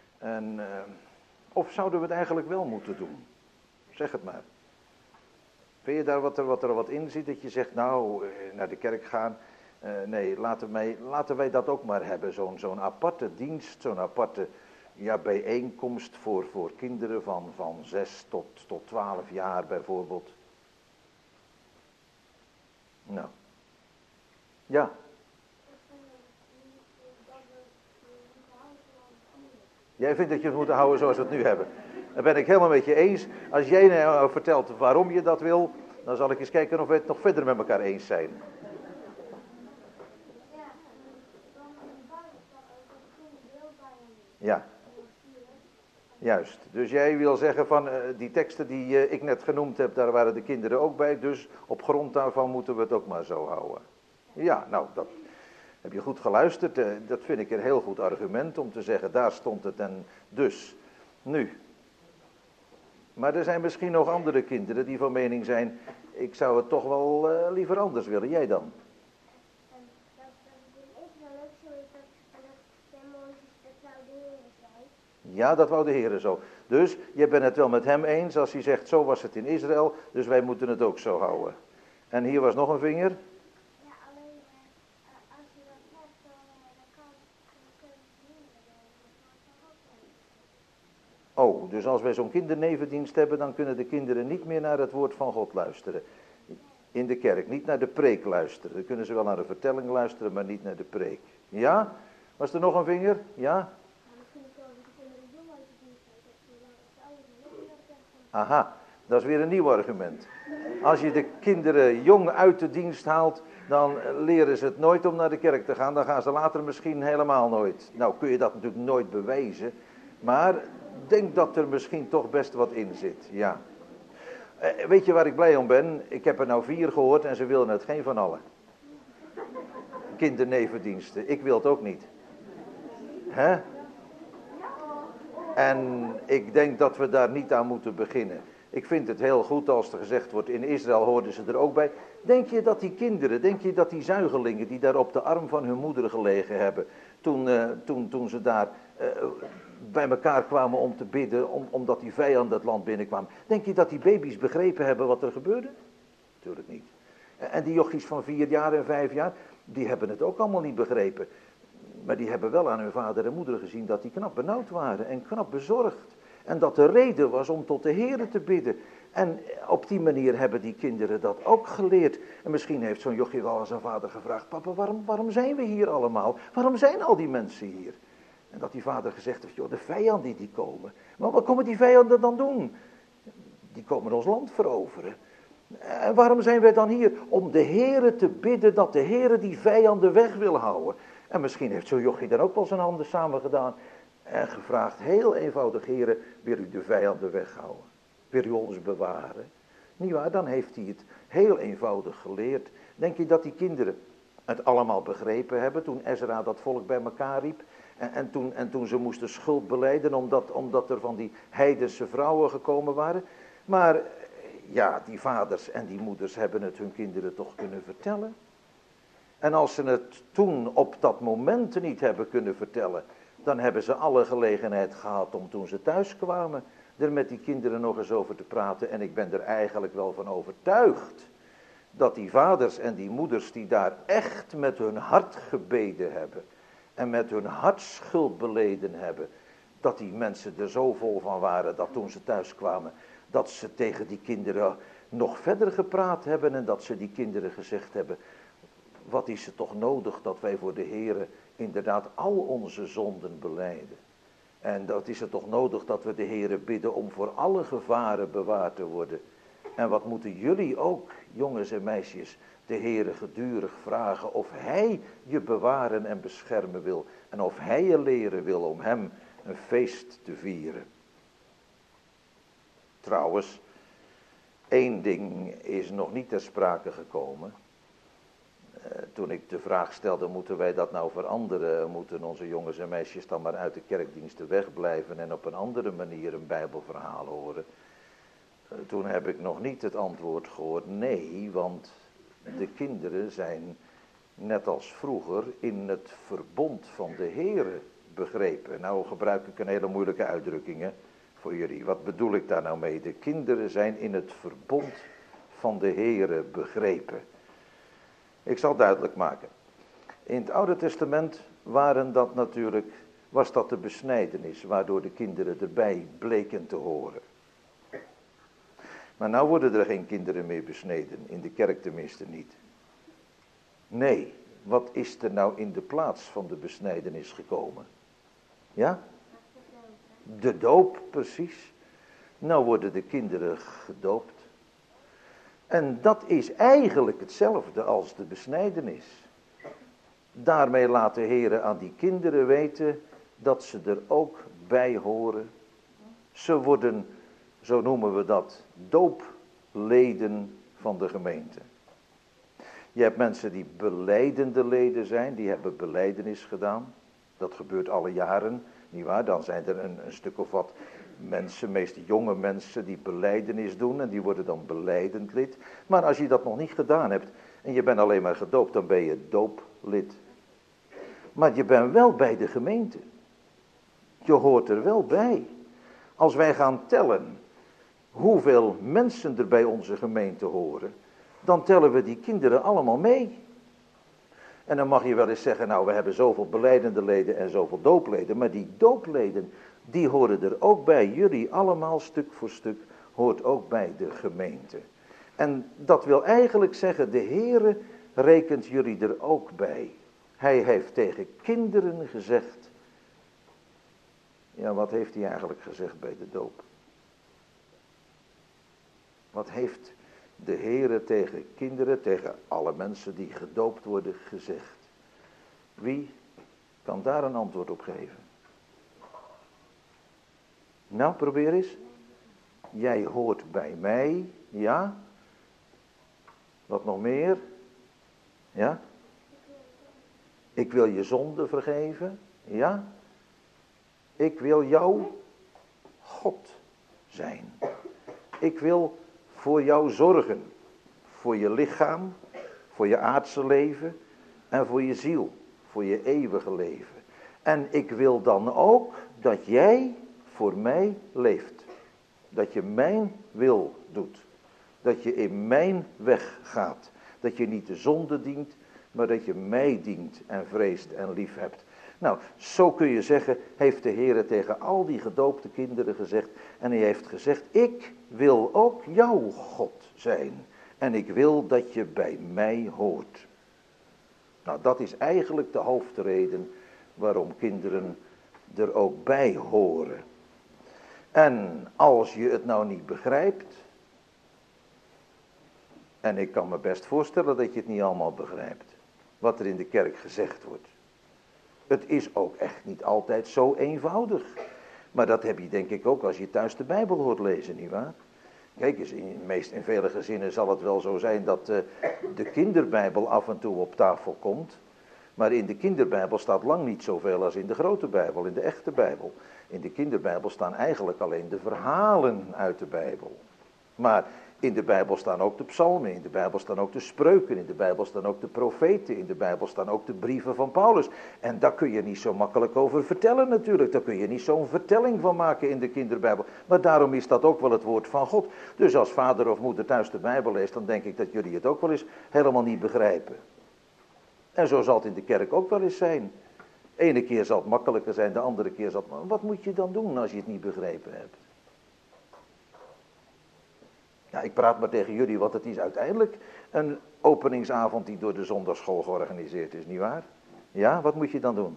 Of zouden we het eigenlijk wel moeten doen? Zeg het maar. Vind je daar wat er wat in zit, dat je zegt, nou, naar de kerk gaan? Nee, laten wij dat ook maar hebben. Zo'n aparte dienst, zo'n aparte bijeenkomst voor kinderen van 6 tot 12 jaar bijvoorbeeld. Nou. Ja. Jij vindt dat je het moet houden zoals we het nu hebben. Daar ben ik helemaal met je eens. Als jij nou vertelt waarom je dat wil, dan zal ik eens kijken of we het nog verder met elkaar eens zijn. Ja. Juist. Dus jij wil zeggen van die teksten die ik net genoemd heb, daar waren de kinderen ook bij. Dus op grond daarvan moeten we het ook maar zo houden. Ja, nou, dat heb je goed geluisterd. Dat vind ik een heel goed argument om te zeggen, daar stond het en dus. Nu. Maar er zijn misschien nog andere kinderen die van mening zijn, ik zou het toch wel liever anders willen. Jij dan? Ja, dat wou de Heere zo. Dus je bent het wel met hem eens als hij zegt, zo was het in Israël, dus wij moeten het ook zo houden. En hier was nog een vinger. Ja, alleen als je dat hebt, dan kan het niet. Oh, Dus als wij zo'n kindernevendienst hebben, dan kunnen de kinderen niet meer naar het woord van God luisteren. In de kerk, niet naar de preek luisteren. Dan kunnen ze wel naar de vertelling luisteren, maar niet naar de preek. Ja? Was er nog een vinger? Ja? Aha, dat is weer een nieuw argument. Als je de kinderen jong uit de dienst haalt, dan leren ze het nooit om naar de kerk te gaan. Dan gaan ze later misschien helemaal nooit. Nou kun je dat natuurlijk nooit bewijzen. Maar denk dat er misschien toch best wat in zit. Ja. Weet je waar ik blij om ben? Ik heb er nou 4 gehoord en ze wilden het geen van allen. Kindernevendiensten. Ik wil het ook niet. Hè? En ik denk dat we daar niet aan moeten beginnen. Ik vind het heel goed als er gezegd wordt, in Israël hoorden ze er ook bij. Denk je dat die kinderen, denk je dat die zuigelingen die daar op de arm van hun moeder gelegen hebben, toen ze daar bij elkaar kwamen om te bidden, omdat die vijanden het land binnenkwamen. Denk je dat die baby's begrepen hebben wat er gebeurde? Natuurlijk niet. En die jochies van 4 jaar en 5 jaar, die hebben het ook allemaal niet begrepen. Maar die hebben wel aan hun vader en moeder gezien dat die knap benauwd waren en knap bezorgd. En dat de reden was om tot de Heere te bidden. En op die manier hebben die kinderen dat ook geleerd. En misschien heeft zo'n jochie wel aan zijn vader gevraagd: papa, waarom zijn we hier allemaal? Waarom zijn al die mensen hier? En dat die vader gezegd heeft: joh, de vijanden die komen. Maar wat komen die vijanden dan doen? Die komen ons land veroveren. En waarom zijn wij dan hier? Om de Heere te bidden dat de Heere die vijanden weg wil houden. En misschien heeft zo'n jochie dan ook wel zijn handen samen gedaan en gevraagd: heel eenvoudig, Heere, wil u de vijanden weghouden? Wil u ons bewaren? Niet waar, dan heeft hij het heel eenvoudig geleerd. Denk je dat die kinderen het allemaal begrepen hebben toen Ezra dat volk bij elkaar riep? En toen ze moesten schuld belijden omdat er van die heidense vrouwen gekomen waren? Maar ja, die vaders en die moeders hebben het hun kinderen toch kunnen vertellen. En als ze het toen op dat moment niet hebben kunnen vertellen, dan hebben ze alle gelegenheid gehad om toen ze thuis kwamen er met die kinderen nog eens over te praten. En ik ben er eigenlijk wel van overtuigd dat die vaders en die moeders die daar echt met hun hart gebeden hebben en met hun hart schuld beleden hebben, dat die mensen er zo vol van waren dat toen ze thuis kwamen, dat ze tegen die kinderen nog verder gepraat hebben en dat ze die kinderen gezegd hebben: wat is het toch nodig dat wij voor de Heere inderdaad al onze zonden belijden. En dat is het toch nodig dat we de Heere bidden om voor alle gevaren bewaard te worden. En wat moeten jullie ook, jongens en meisjes, de Heere gedurig vragen of Hij je bewaren en beschermen wil. En of Hij je leren wil om Hem een feest te vieren. Trouwens, 1 ding is nog niet ter sprake gekomen. Toen ik de vraag stelde: moeten wij dat nou veranderen? Moeten onze jongens en meisjes dan maar uit de kerkdiensten wegblijven en op een andere manier een bijbelverhaal horen? Toen heb ik nog niet het antwoord gehoord: nee, want de kinderen zijn net als vroeger in het verbond van de Heere begrepen. Nou gebruik ik een hele moeilijke uitdrukking voor jullie. Wat bedoel ik daar nou mee? De kinderen zijn in het verbond van de Heere begrepen. Ik zal duidelijk maken. In het Oude Testament was dat de besnijdenis, waardoor de kinderen erbij bleken te horen. Maar nou worden er geen kinderen meer besneden, in de kerk tenminste niet. Nee, wat is er nou in de plaats van de besnijdenis gekomen? Ja? De doop, precies. Nou worden de kinderen gedoopt. En dat is eigenlijk hetzelfde als de besnijdenis. Daarmee laat de Heere aan die kinderen weten dat ze er ook bij horen. Ze worden, zo noemen we dat, doopleden van de gemeente. Je hebt mensen die belijdende leden zijn, die hebben belijdenis gedaan. Dat gebeurt alle jaren, nietwaar? Dan zijn er een stuk of wat mensen, meest jonge mensen, die belijdenis doen en die worden dan belijdend lid. Maar als je dat nog niet gedaan hebt en je bent alleen maar gedoopt, dan ben je dooplid. Maar je bent wel bij de gemeente. Je hoort er wel bij. Als wij gaan tellen hoeveel mensen er bij onze gemeente horen, dan tellen we die kinderen allemaal mee. En dan mag je wel eens zeggen, nou we hebben zoveel belijdende leden en zoveel doopleden. Maar die doopleden, die horen er ook bij. Jullie allemaal stuk voor stuk hoort ook bij de gemeente. En dat wil eigenlijk zeggen, de Heere rekent jullie er ook bij. Hij heeft tegen kinderen gezegd. Ja, wat heeft hij eigenlijk gezegd bij de doop? Wat heeft de Heere tegen kinderen, tegen alle mensen die gedoopt worden gezegd? Wie kan daar een antwoord op geven? Nou, probeer eens. Jij hoort bij mij, ja? Wat nog meer? Ja? Ik wil je zonde vergeven, ja? Ik wil jouw God zijn. Ik wil voor jou zorgen. Voor je lichaam, voor je aardse leven en voor je ziel. Voor je eeuwige leven. En ik wil dan ook dat jij voor mij leeft. Dat je mijn wil doet. Dat je in mijn weg gaat. Dat je niet de zonde dient, maar dat je mij dient en vreest en lief hebt. Nou, zo kun je zeggen, heeft de Heer tegen al die gedoopte kinderen gezegd. En hij heeft gezegd, ik wil ook jouw God zijn. En ik wil dat je bij mij hoort. Nou, dat is eigenlijk de hoofdreden waarom kinderen er ook bij horen. En als je het nou niet begrijpt, en ik kan me best voorstellen dat je het niet allemaal begrijpt, wat er in de kerk gezegd wordt. Het is ook echt niet altijd zo eenvoudig. Maar dat heb je denk ik ook als je thuis de Bijbel hoort lezen, nietwaar? Kijk eens, in vele gezinnen zal het wel zo zijn dat de kinderbijbel af en toe op tafel komt. Maar in de kinderbijbel staat lang niet zoveel als in de grote Bijbel, in de echte Bijbel. In de kinderbijbel staan eigenlijk alleen de verhalen uit de Bijbel. Maar in de Bijbel staan ook de psalmen, in de Bijbel staan ook de spreuken, in de Bijbel staan ook de profeten, in de Bijbel staan ook de brieven van Paulus. En daar kun je niet zo makkelijk over vertellen natuurlijk, daar kun je niet zo'n vertelling van maken in de kinderbijbel. Maar daarom is dat ook wel het woord van God. Dus als vader of moeder thuis de Bijbel leest, dan denk ik dat jullie het ook wel eens helemaal niet begrijpen. En zo zal het in de kerk ook wel eens zijn. De ene keer zal het makkelijker zijn, de andere keer zal het... Wat moet je dan doen als je het niet begrepen hebt? Ja, ik praat maar tegen jullie, want het is uiteindelijk een openingsavond die door de zondagschool georganiseerd is, nietwaar? Ja, wat moet je dan doen?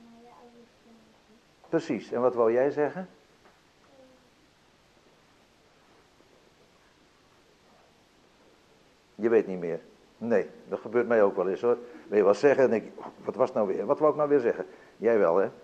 Precies, en wat wou jij zeggen? Je weet niet meer. Nee, dat gebeurt mij ook wel eens hoor. Wil je wat zeggen en ik, wat was het nou weer? Wat wou ik nou weer zeggen? Jij wel hè?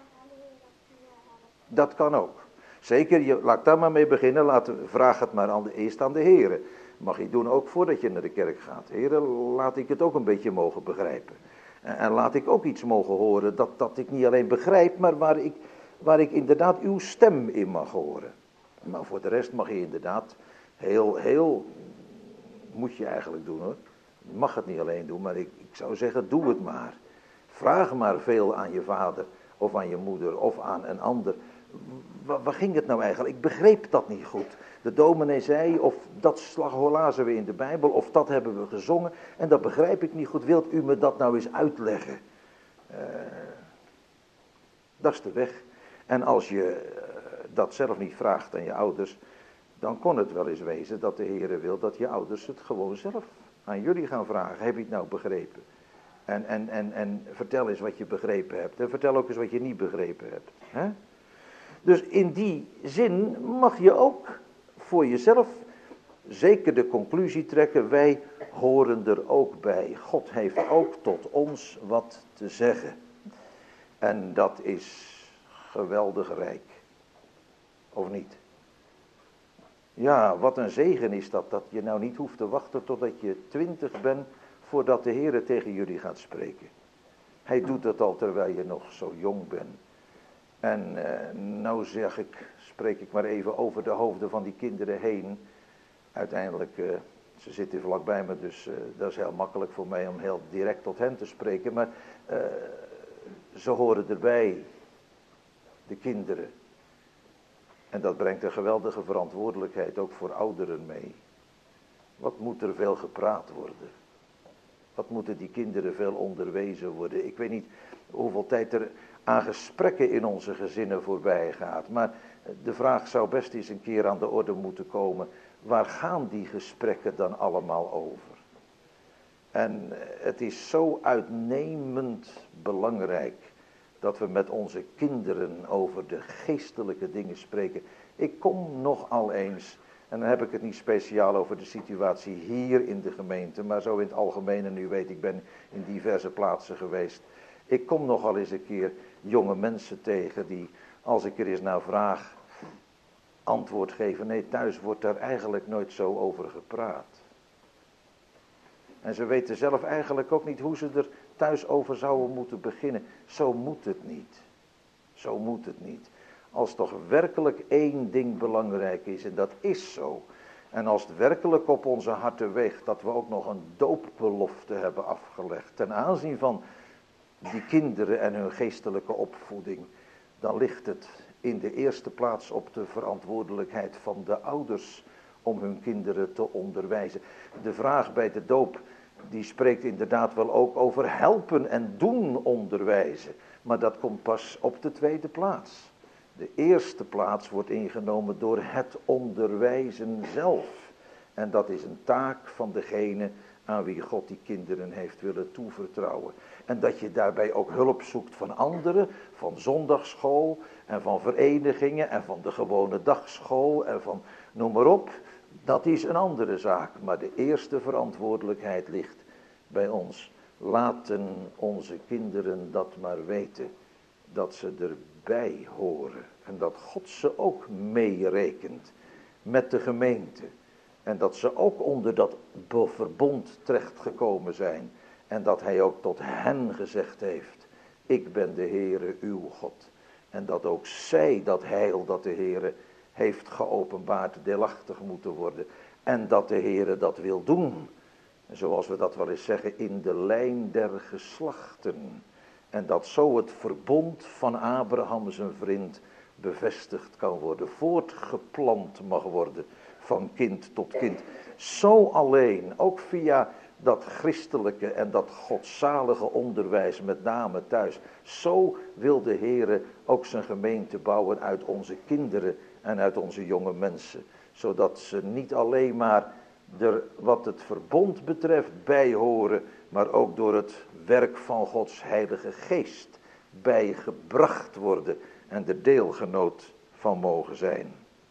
Dat kan ook. Zeker, laat daar maar mee beginnen. Vraag het maar eerst aan de Heere. Mag je doen ook voordat je naar de kerk gaat. Heere, laat ik het ook een beetje mogen begrijpen. En laat ik ook iets mogen horen dat ik niet alleen begrijp, maar waar ik inderdaad uw stem in mag horen. Maar voor de rest mag je inderdaad heel moet je eigenlijk doen hoor. Je mag het niet alleen doen, maar ik zou zeggen, doe het maar. Vraag maar veel aan je vader of aan je moeder of aan een ander. Waar ging het nou eigenlijk? Ik begreep dat niet goed. De dominee zei, of dat lazen we in de Bijbel, of dat hebben we gezongen. En dat begrijp ik niet goed. Wilt u me dat nou eens uitleggen? Dat is de weg. En als je dat zelf niet vraagt aan je ouders, dan kon het wel eens wezen dat de Heere wil dat je ouders het gewoon zelf aan jullie gaan vragen. Heb je het nou begrepen? En vertel eens wat je begrepen hebt. En vertel ook eens wat je niet begrepen hebt. Hè? Dus in die zin mag je ook voor jezelf zeker de conclusie trekken. Wij horen er ook bij. God heeft ook tot ons wat te zeggen. En dat is geweldig rijk. Of niet? Ja, wat een zegen is dat je nou niet hoeft te wachten totdat je 20 bent voordat de Heere tegen jullie gaat spreken. Hij doet het al terwijl je nog zo jong bent. En nou spreek ik maar even over de hoofden van die kinderen heen. Uiteindelijk, ze zitten vlakbij me, dus dat is heel makkelijk voor mij om heel direct tot hen te spreken. Maar ze horen erbij, de kinderen. En dat brengt een geweldige verantwoordelijkheid ook voor ouderen mee. Wat moet er veel gepraat worden? Wat moeten die kinderen veel onderwezen worden. Ik weet niet hoeveel tijd er aan gesprekken in onze gezinnen voorbij gaat. Maar de vraag zou best eens een keer aan de orde moeten komen. Waar gaan die gesprekken dan allemaal over? En het is zo uitnemend belangrijk dat we met onze kinderen over de geestelijke dingen spreken. Ik kom nogal eens, en dan heb ik het niet speciaal over de situatie hier in de gemeente, maar zo in het algemeen, en u weet, ik ben in diverse plaatsen geweest. Ik kom nogal eens een keer jonge mensen tegen die, als ik er eens naar vraag, antwoord geven. Nee, thuis wordt daar eigenlijk nooit zo over gepraat. En ze weten zelf eigenlijk ook niet hoe ze er thuis over zouden moeten beginnen. Zo moet het niet. Zo moet het niet. Als toch werkelijk één ding belangrijk is, en dat is zo. En als het werkelijk op onze harten weegt, dat we ook nog een doopbelofte hebben afgelegd ten aanzien van die kinderen en hun geestelijke opvoeding, dan ligt het in de eerste plaats op de verantwoordelijkheid van de ouders om hun kinderen te onderwijzen. De vraag bij de doop, die spreekt inderdaad wel ook over helpen en doen onderwijzen. Maar dat komt pas op de tweede plaats. De eerste plaats wordt ingenomen door het onderwijzen zelf. En dat is een taak van degene aan wie God die kinderen heeft willen toevertrouwen. En dat je daarbij ook hulp zoekt van anderen, van zondagsschool en van verenigingen en van de gewone dagschool en van noem maar op. Dat is een andere zaak, maar de eerste verantwoordelijkheid ligt bij ons. Laten onze kinderen dat maar weten, dat ze erbij horen. En dat God ze ook meerekent met de gemeente. En dat ze ook onder dat verbond terechtgekomen zijn. En dat hij ook tot hen gezegd heeft, ik ben de Heere uw God. En dat ook zij dat heil dat de Heere heeft geopenbaard deelachtig moeten worden. En dat de Heere dat wil doen. Zoals we dat wel eens zeggen, in de lijn der geslachten. En dat zo het verbond van Abraham zijn vriend bevestigd kan worden. Voortgeplant mag worden van kind tot kind. Zo alleen, ook via dat christelijke en dat godzalige onderwijs, met name thuis. Zo wil de Heere ook zijn gemeente bouwen uit onze kinderen en uit onze jonge mensen. Zodat ze niet alleen maar er wat het verbond betreft bijhoren, maar ook door het werk van Gods heilige geest bijgebracht worden en er deelgenoot van mogen zijn.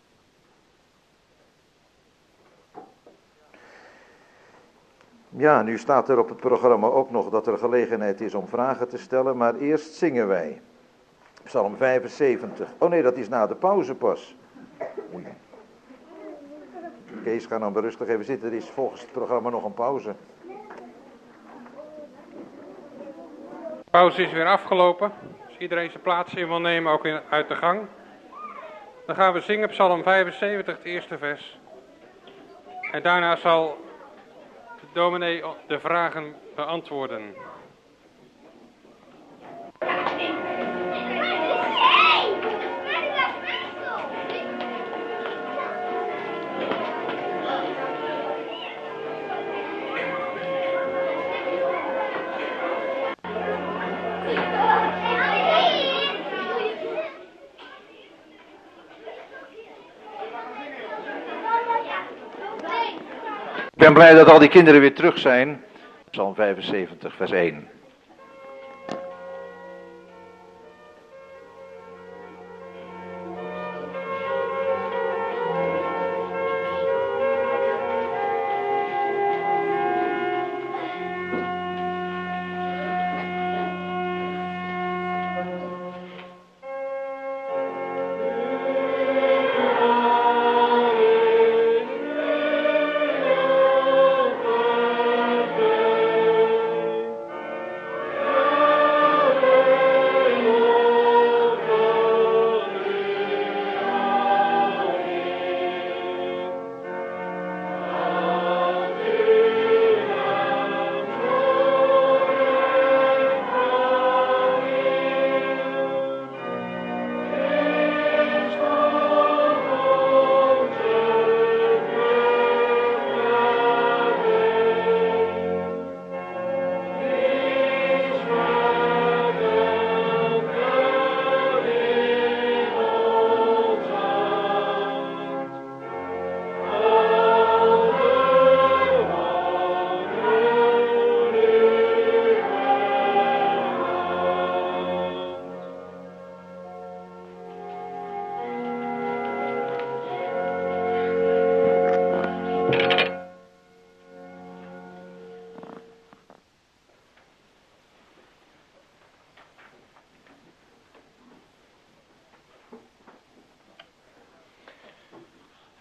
Ja, nu staat er op het programma ook nog dat er gelegenheid is om vragen te stellen, maar eerst zingen wij. Psalm 75. Oh nee, dat is na de pauze pas. Oei. Kees, ga dan rustig even zitten, er is volgens het programma nog een pauze. De pauze is weer afgelopen. Als iedereen zijn plaats in wil nemen, ook uit de gang. Dan gaan we zingen Psalm 75, het eerste vers. En daarna zal de dominee de vragen beantwoorden. Ik ben blij dat al die kinderen weer terug zijn. Psalm 75, vers 1.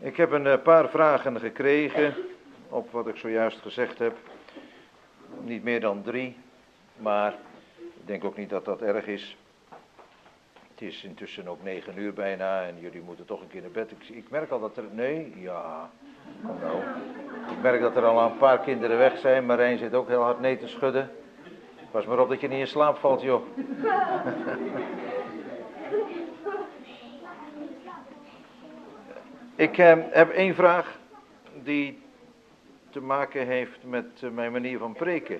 Ik heb een paar vragen gekregen op wat ik zojuist gezegd heb. Niet meer dan 3, maar ik denk ook niet dat dat erg is. Het is intussen ook 9 uur bijna en jullie moeten toch een keer naar bed. Ik merk al dat er... Nee? Ja. Kom nou. Ik merk dat er al een paar kinderen weg zijn. Marijn zit ook heel hard nee te schudden. Pas maar op dat je niet in slaap valt, joh. Ik heb 1 vraag die te maken heeft met mijn manier van preken.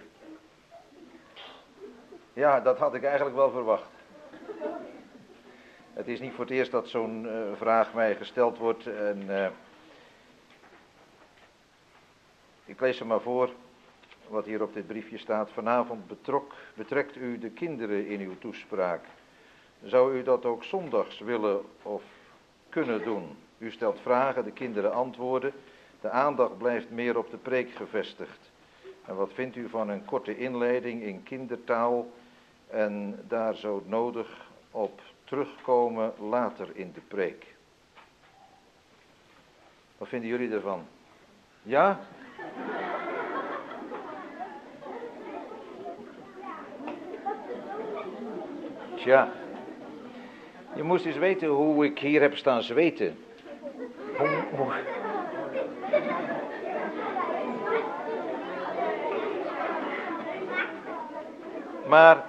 Ja, dat had ik eigenlijk wel verwacht. Het is niet voor het eerst dat zo'n vraag mij gesteld wordt. En ik lees er maar voor wat hier op dit briefje staat. Vanavond betrekt u de kinderen in uw toespraak. Zou u dat ook zondags willen of kunnen doen? U stelt vragen, de kinderen antwoorden. De aandacht blijft meer op de preek gevestigd. En wat vindt u van een korte inleiding in kindertaal en daar zo nodig op terugkomen later in de preek? Wat vinden jullie ervan? Ja? Tja, je moest eens weten hoe ik hier heb staan zweten. Maar,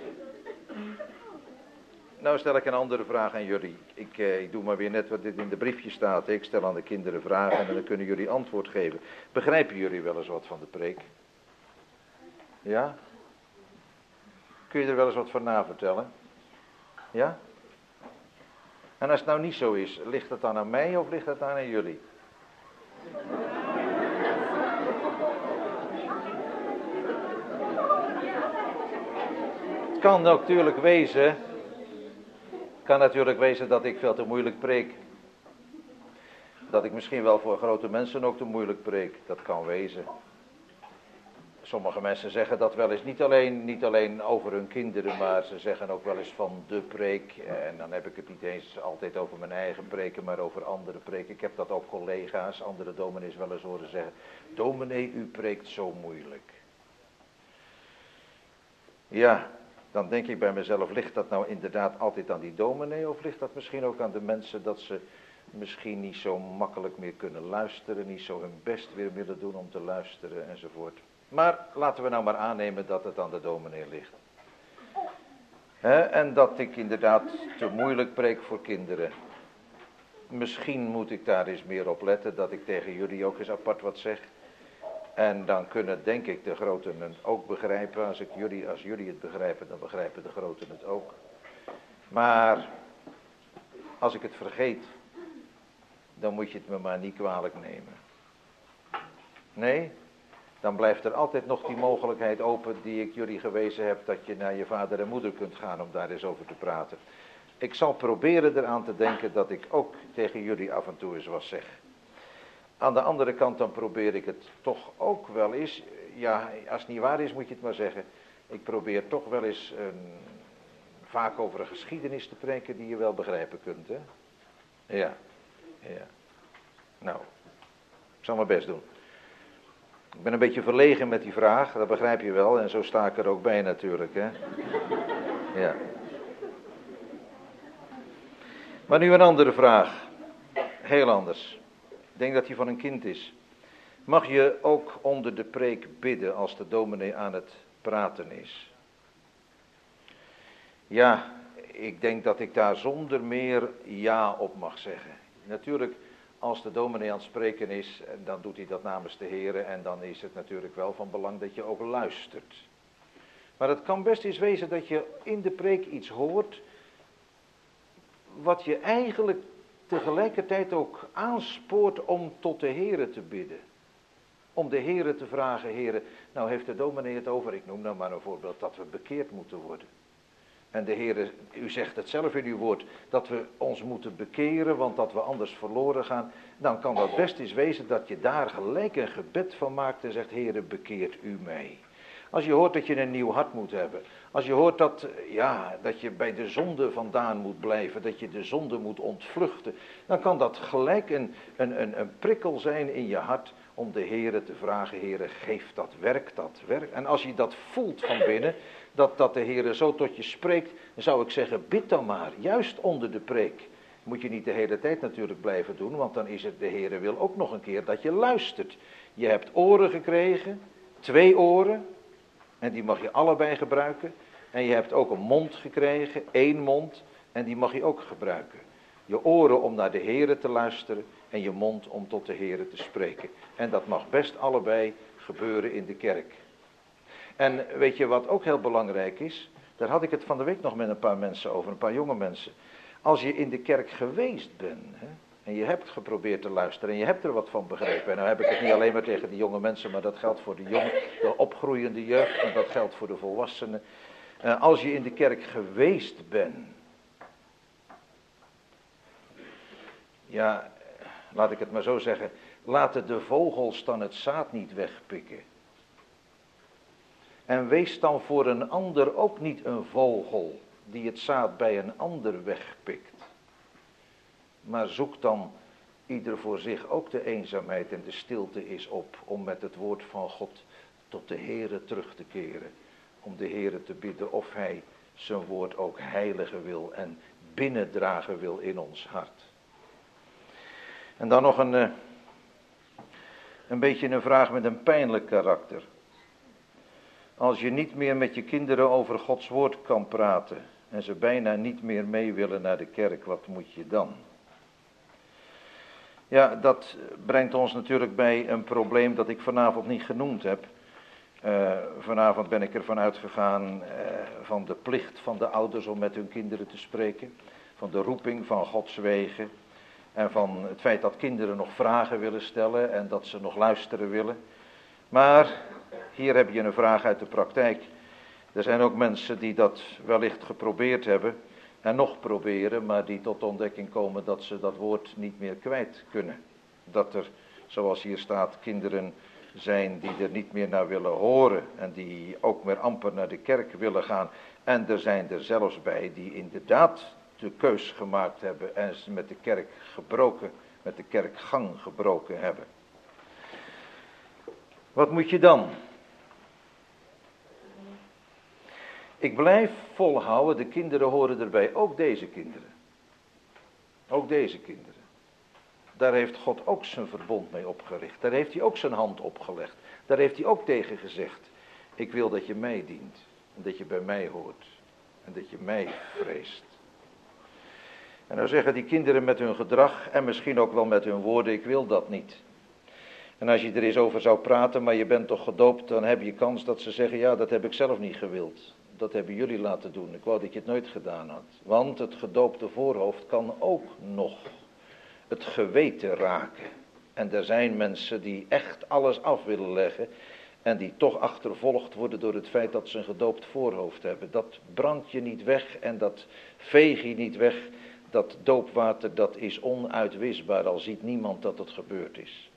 nou stel ik een andere vraag aan jullie. Ik doe maar weer net wat dit in de briefje staat. Ik stel aan de kinderen vragen en dan kunnen jullie antwoord geven. Begrijpen jullie wel eens wat van de preek? Ja? Kun je er wel eens wat van navertellen? Ja? En als het nou niet zo is, ligt het dan aan mij of ligt het dan aan jullie? Het kan natuurlijk wezen dat ik veel te moeilijk preek. Dat ik misschien wel voor grote mensen ook te moeilijk preek. Dat kan wezen. Sommige mensen zeggen dat wel eens, niet alleen over hun kinderen, maar ze zeggen ook wel eens van de preek. En dan heb ik het niet eens altijd over mijn eigen preken, maar over andere preken. Ik heb dat ook collega's, andere dominees wel eens horen zeggen. Dominee, u preekt zo moeilijk. Ja, dan denk ik bij mezelf, ligt dat nou inderdaad altijd aan die dominee? Of ligt dat misschien ook aan de mensen dat ze misschien niet zo makkelijk meer kunnen luisteren, niet zo hun best weer willen doen om te luisteren enzovoort. Maar laten we nou maar aannemen dat het aan de dominee ligt. En dat ik inderdaad te moeilijk preek voor kinderen. Misschien moet ik daar eens meer op letten, dat ik tegen jullie ook eens apart wat zeg. En dan kunnen, denk ik, de groten het ook begrijpen. Als jullie het begrijpen, dan begrijpen de groten het ook. Maar als ik het vergeet, dan moet je het me maar niet kwalijk nemen. Nee? Dan blijft er altijd nog die mogelijkheid open die ik jullie gewezen heb, dat je naar je vader en moeder kunt gaan om daar eens over te praten. Ik zal proberen eraan te denken dat ik ook tegen jullie af en toe eens wat zeg. Aan de andere kant dan probeer ik het toch ook wel eens, ja, als het niet waar is moet je het maar zeggen. Ik probeer toch wel eens vaak over een geschiedenis te preken die je wel begrijpen kunt, hè. Ja. Nou, ik zal mijn best doen. Ik ben een beetje verlegen met die vraag, dat begrijp je wel. En zo sta ik er ook bij natuurlijk, hè. Ja. Maar nu een andere vraag. Heel anders. Ik denk dat die van een kind is. Mag je ook onder de preek bidden als de dominee aan het praten is? Ja, ik denk dat ik daar zonder meer ja op mag zeggen. Natuurlijk, als de dominee aan het spreken is, dan doet hij dat namens de Heere en dan is het natuurlijk wel van belang dat je ook luistert. Maar het kan best eens wezen dat je in de preek iets hoort wat je eigenlijk tegelijkertijd ook aanspoort om tot de Heere te bidden. Om de Heere te vragen, Heere, nou heeft de dominee het over, ik noem nou maar een voorbeeld, dat we bekeerd moeten worden. En de Heere, u zegt het zelf in uw woord, dat we ons moeten bekeren, want dat we anders verloren gaan. Dan kan dat best eens wezen dat je daar gelijk een gebed van maakt en zegt, Heere, bekeert u mij. Als je hoort dat je een nieuw hart moet hebben. Als je hoort dat je bij de zonde vandaan moet blijven. Dat je de zonde moet ontvluchten. Dan kan dat gelijk een prikkel zijn in je hart om de Heere te vragen. Heere, geef dat werk. En als je dat voelt van binnen, dat de Heere zo tot je spreekt, dan zou ik zeggen, bid dan maar. Juist onder de preek. Moet je niet de hele tijd natuurlijk blijven doen, want dan is het, de Heere wil ook nog een keer dat je luistert. Je hebt oren gekregen, 2 oren, en die mag je allebei gebruiken. En je hebt ook een mond gekregen, 1 mond, en die mag je ook gebruiken. Je oren om naar de Heere te luisteren en je mond om tot de Heere te spreken. En dat mag best allebei gebeuren in de kerk. En weet je wat ook heel belangrijk is? Daar had ik het van de week nog met een paar mensen over, een paar jonge mensen. Als je in de kerk geweest bent, en je hebt geprobeerd te luisteren en je hebt er wat van begrepen. En nou heb ik het niet alleen maar tegen de jonge mensen, maar dat geldt voor de opgroeiende jeugd en dat geldt voor de volwassenen. Als je in de kerk geweest bent, ja, laat ik het maar zo zeggen, laten de vogels dan het zaad niet wegpikken. En wees dan voor een ander ook niet een vogel die het zaad bij een ander wegpikt. Maar zoek dan ieder voor zich ook de eenzaamheid en de stilte is op om met het woord van God tot de Heere terug te keren. Om de Heere te bidden of hij zijn woord ook heiligen wil en binnendragen wil in ons hart. En dan nog een beetje een vraag met een pijnlijk karakter. Als je niet meer met je kinderen over Gods woord kan praten en ze bijna niet meer mee willen naar de kerk, wat moet je dan? Ja, dat brengt ons natuurlijk bij een probleem dat ik vanavond niet genoemd heb. Vanavond ben ik ervan uitgegaan van de plicht van de ouders om met hun kinderen te spreken. Van de roeping van Gods wegen. En van het feit dat kinderen nog vragen willen stellen en dat ze nog luisteren willen. Maar hier heb je een vraag uit de praktijk. Er zijn ook mensen die dat wellicht geprobeerd hebben en nog proberen, maar die tot de ontdekking komen dat ze dat woord niet meer kwijt kunnen. Dat er, zoals hier staat, kinderen zijn die er niet meer naar willen horen en die ook meer amper naar de kerk willen gaan. En er zijn er zelfs bij die inderdaad de keus gemaakt hebben en ze met de kerk gebroken, met de kerkgang gebroken hebben. Wat moet je dan? Ik blijf volhouden, de kinderen horen erbij, ook deze kinderen. Ook deze kinderen. Daar heeft God ook zijn verbond mee opgericht. Daar heeft hij ook zijn hand opgelegd. Daar heeft hij ook tegen gezegd, ik wil dat je mij dient. En dat je bij mij hoort. En dat je mij vreest. En dan zeggen die kinderen met hun gedrag en misschien ook wel met hun woorden, ik wil dat niet. En als je er eens over zou praten, maar je bent toch gedoopt, dan heb je kans dat ze zeggen, ja, dat heb ik zelf niet gewild. Dat hebben jullie laten doen. Ik wou dat je het nooit gedaan had. Want het gedoopte voorhoofd kan ook nog het geweten raken. En er zijn mensen die echt alles af willen leggen en die toch achtervolgd worden door het feit dat ze een gedoopt voorhoofd hebben. Dat brandt je niet weg en dat veeg je niet weg. Dat doopwater, dat is onuitwisbaar, al ziet niemand dat het gebeurd is.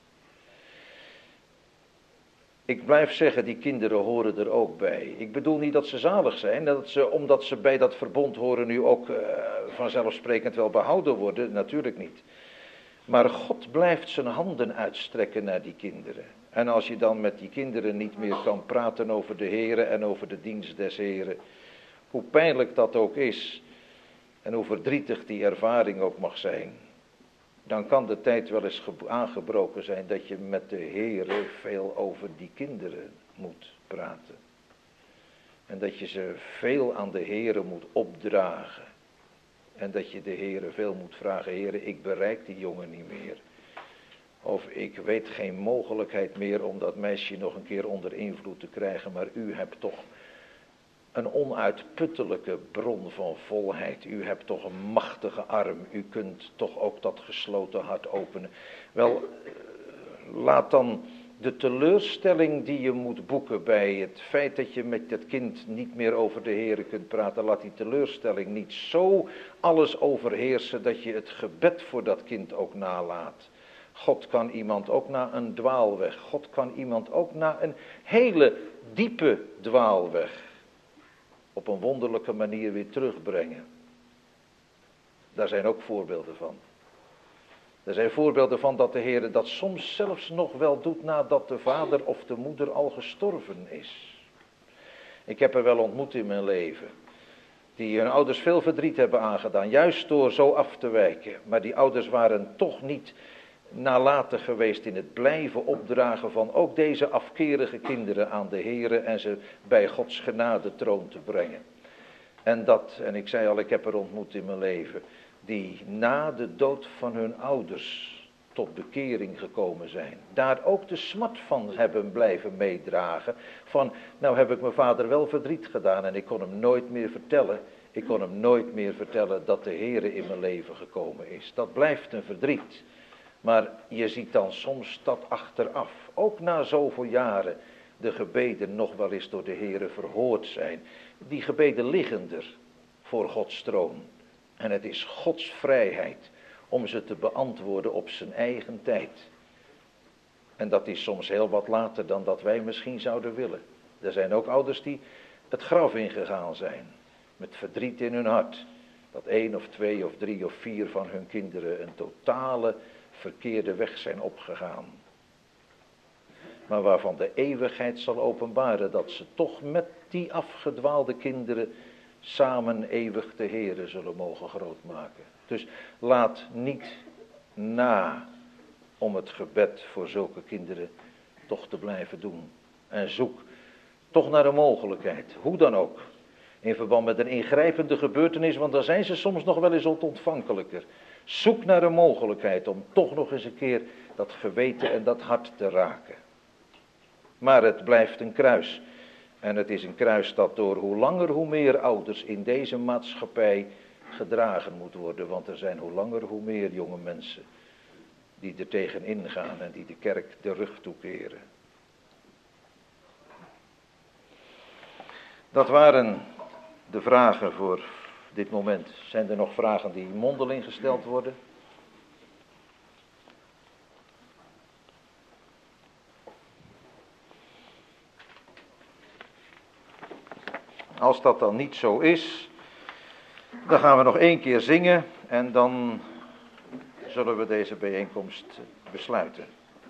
Ik blijf zeggen, die kinderen horen er ook bij. Ik bedoel niet dat ze zalig zijn, dat ze, omdat ze bij dat verbond horen nu ook vanzelfsprekend wel behouden worden, natuurlijk niet. Maar God blijft zijn handen uitstrekken naar die kinderen. En als je dan met die kinderen niet meer kan praten over de Here en over de dienst des Heren, hoe pijnlijk dat ook is en hoe verdrietig die ervaring ook mag zijn, dan kan de tijd wel eens aangebroken zijn dat je met de Heere veel over die kinderen moet praten. En dat je ze veel aan de Heere moet opdragen. En dat je de Heere veel moet vragen, Heere, ik bereik die jongen niet meer. Of ik weet geen mogelijkheid meer om dat meisje nog een keer onder invloed te krijgen, maar u hebt toch een onuitputtelijke bron van volheid. U hebt toch een machtige arm. U kunt toch ook dat gesloten hart openen. Wel, laat dan de teleurstelling die je moet boeken bij het feit dat je met dat kind niet meer over de Heere kunt praten, laat die teleurstelling niet zo alles overheersen dat je het gebed voor dat kind ook nalaat. God kan iemand ook naar een dwaalweg. God kan iemand ook naar een hele diepe dwaalweg op een wonderlijke manier weer terugbrengen. Daar zijn ook voorbeelden van. Er zijn voorbeelden van dat de Heer dat soms zelfs nog wel doet nadat de vader of de moeder al gestorven is. Ik heb er wel ontmoet in mijn leven, die hun ouders veel verdriet hebben aangedaan, juist door zo af te wijken. Maar die ouders waren toch niet nalatig geweest in het blijven opdragen van ook deze afkerige kinderen aan de Heer en ze bij Gods genadetroon te brengen. En ik zei al, ik heb er ontmoet in mijn leven, die na de dood van hun ouders tot bekering gekomen zijn. Daar ook de smart van hebben blijven meedragen. Van, nou heb ik mijn vader wel verdriet gedaan en ik kon hem nooit meer vertellen. Ik kon hem nooit meer vertellen dat de Heer in mijn leven gekomen is. Dat blijft een verdriet. Maar je ziet dan soms dat achteraf, ook na zoveel jaren, de gebeden nog wel eens door de Heer verhoord zijn. Die gebeden liggen er voor Gods troon. En het is Gods vrijheid om ze te beantwoorden op zijn eigen tijd. En dat is soms heel wat later dan dat wij misschien zouden willen. Er zijn ook ouders die het graf ingegaan zijn, met verdriet in hun hart. Dat 1 of 2 of 3 of 4 van hun kinderen een totale verkeerde weg zijn opgegaan. Maar waarvan de eeuwigheid zal openbaren dat ze toch met die afgedwaalde kinderen samen eeuwig de Heere zullen mogen grootmaken. Dus laat niet na om het gebed voor zulke kinderen toch te blijven doen. En zoek toch naar een mogelijkheid, hoe dan ook. In verband met een ingrijpende gebeurtenis, want dan zijn ze soms nog wel eens wat ontvankelijker. Zoek naar een mogelijkheid om toch nog eens een keer dat geweten en dat hart te raken. Maar het blijft een kruis. En het is een kruis dat door hoe langer hoe meer ouders in deze maatschappij gedragen moet worden. Want er zijn hoe langer hoe meer jonge mensen die er tegen ingaan en die de kerk de rug toekeren. Dat waren de vragen voor dit moment. Zijn er nog vragen die mondeling gesteld worden? Als dat dan niet zo is, dan gaan we nog 1 keer zingen en dan zullen we deze bijeenkomst besluiten.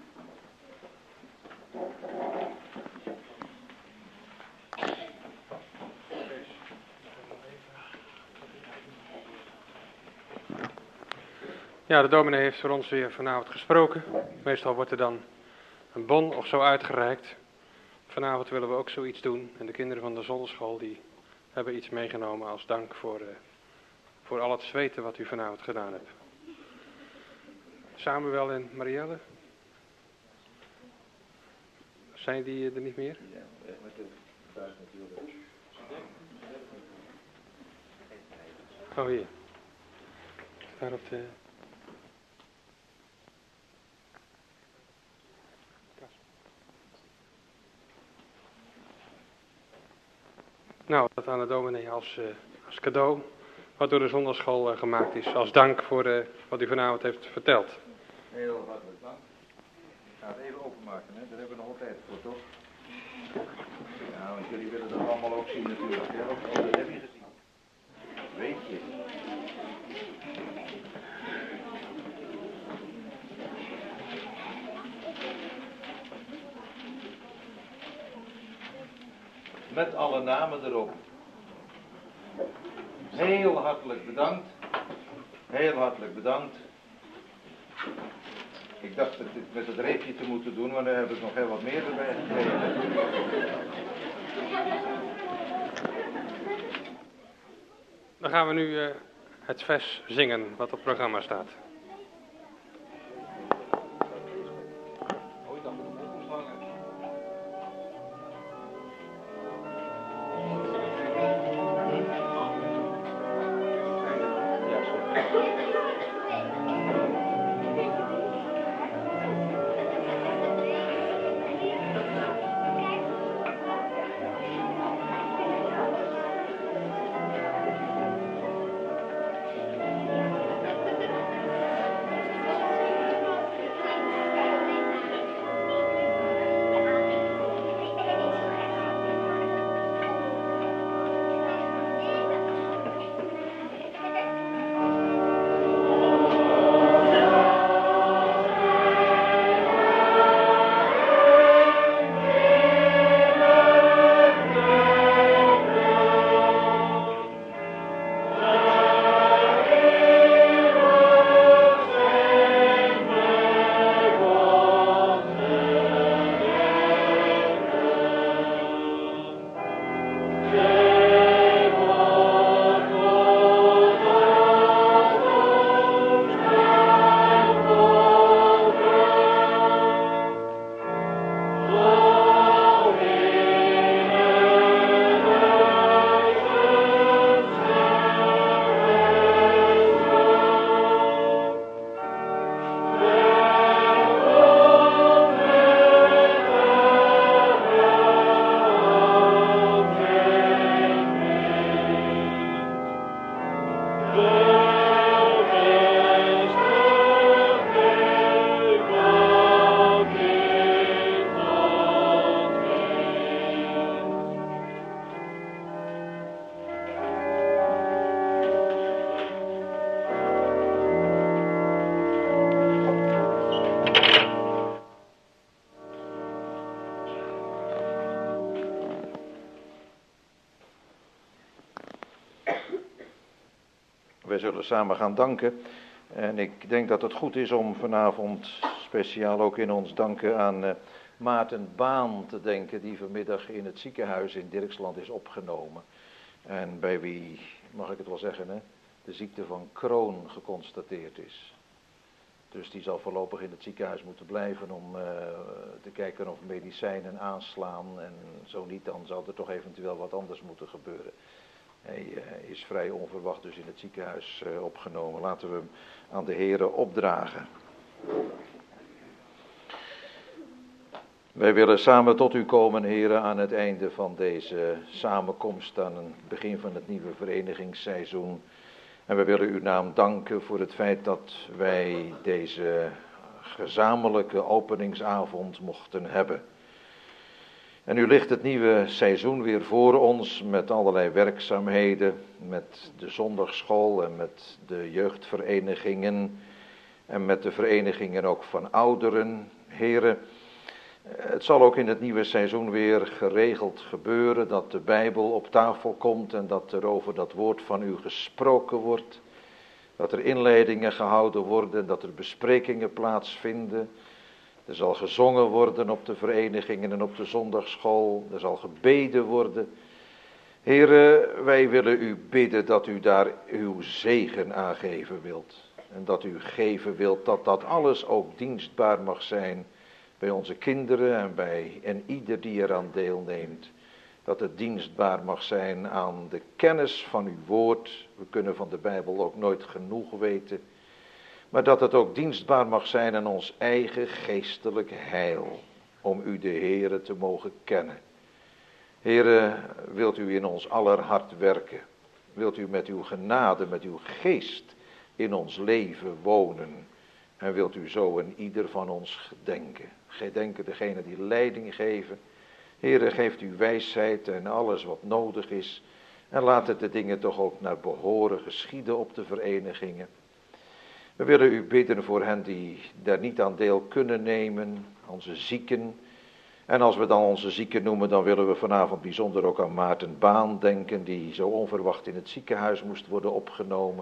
Ja, de dominee heeft voor ons weer vanavond gesproken. Meestal wordt er dan een bon of zo uitgereikt. Vanavond willen we ook zoiets doen. En de kinderen van de zonneschool die hebben iets meegenomen als dank voor al het zweten wat u vanavond gedaan hebt. Samuel en Marielle? Zijn die er niet meer? Ja, met de buis natuurlijk. Oh, hier. Daar op de... Nou, dat aan de dominee als cadeau, wat door de zondagschool gemaakt is. Als dank voor wat u vanavond heeft verteld. Heel hartelijk dank. Ik ga het even openmaken, hè? Daar hebben we nog altijd voor, toch? Ja, want jullie willen dat allemaal ook zien natuurlijk. Ja, ook, dat heb je gezien. Weet je. Met alle namen erop. Heel hartelijk bedankt. Heel hartelijk bedankt. Ik dacht het met het reepje te moeten doen, maar nu heb ik nog heel wat meer erbij gekregen. Dan gaan we nu het vers zingen wat op het programma staat. Wij zullen samen gaan danken. En ik denk dat het goed is om vanavond speciaal ook in ons danken aan Maarten Baan te denken, die vanmiddag in het ziekenhuis in Dirksland is opgenomen. En bij wie, mag ik het wel zeggen, hè, de ziekte van Crohn geconstateerd is. Dus die zal voorlopig in het ziekenhuis moeten blijven om te kijken of medicijnen aanslaan. En zo niet, dan zal er toch eventueel wat anders moeten gebeuren. Hij is vrij onverwacht dus in het ziekenhuis opgenomen. Laten we hem aan de Here opdragen. Wij willen samen tot u komen, Here, aan het einde van deze samenkomst, aan het begin van het nieuwe verenigingsseizoen. En we willen uw naam danken voor het feit dat wij deze gezamenlijke openingsavond mochten hebben. En u ligt het nieuwe seizoen weer voor ons met allerlei werkzaamheden, met de zondagschool en met de jeugdverenigingen en met de verenigingen ook van ouderen. Here, het zal ook in het nieuwe seizoen weer geregeld gebeuren dat de Bijbel op tafel komt en dat er over dat woord van u gesproken wordt. Dat er inleidingen gehouden worden, dat er besprekingen plaatsvinden. Er zal gezongen worden op de verenigingen en op de zondagschool. Er zal gebeden worden. Here, wij willen u bidden dat u daar uw zegen aan geven wilt. En dat u geven wilt dat dat alles ook dienstbaar mag zijn bij onze kinderen en ieder die eraan deelneemt. Dat het dienstbaar mag zijn aan de kennis van uw woord. We kunnen van de Bijbel ook nooit genoeg weten. Maar dat het ook dienstbaar mag zijn aan ons eigen geestelijk heil. Om u de Heere te mogen kennen. Heere, wilt u in ons aller hart werken. Wilt u met uw genade, met uw geest in ons leven wonen. En wilt u zo een ieder van ons gedenken. Gedenken degene die leiding geven. Heere, geeft u wijsheid en alles wat nodig is. En laat het de dingen toch ook naar behoren geschieden op de verenigingen. We willen u bidden voor hen die daar niet aan deel kunnen nemen, onze zieken. En als we dan onze zieken noemen, dan willen we vanavond bijzonder ook aan Maarten Baan denken, die zo onverwacht in het ziekenhuis moest worden opgenomen.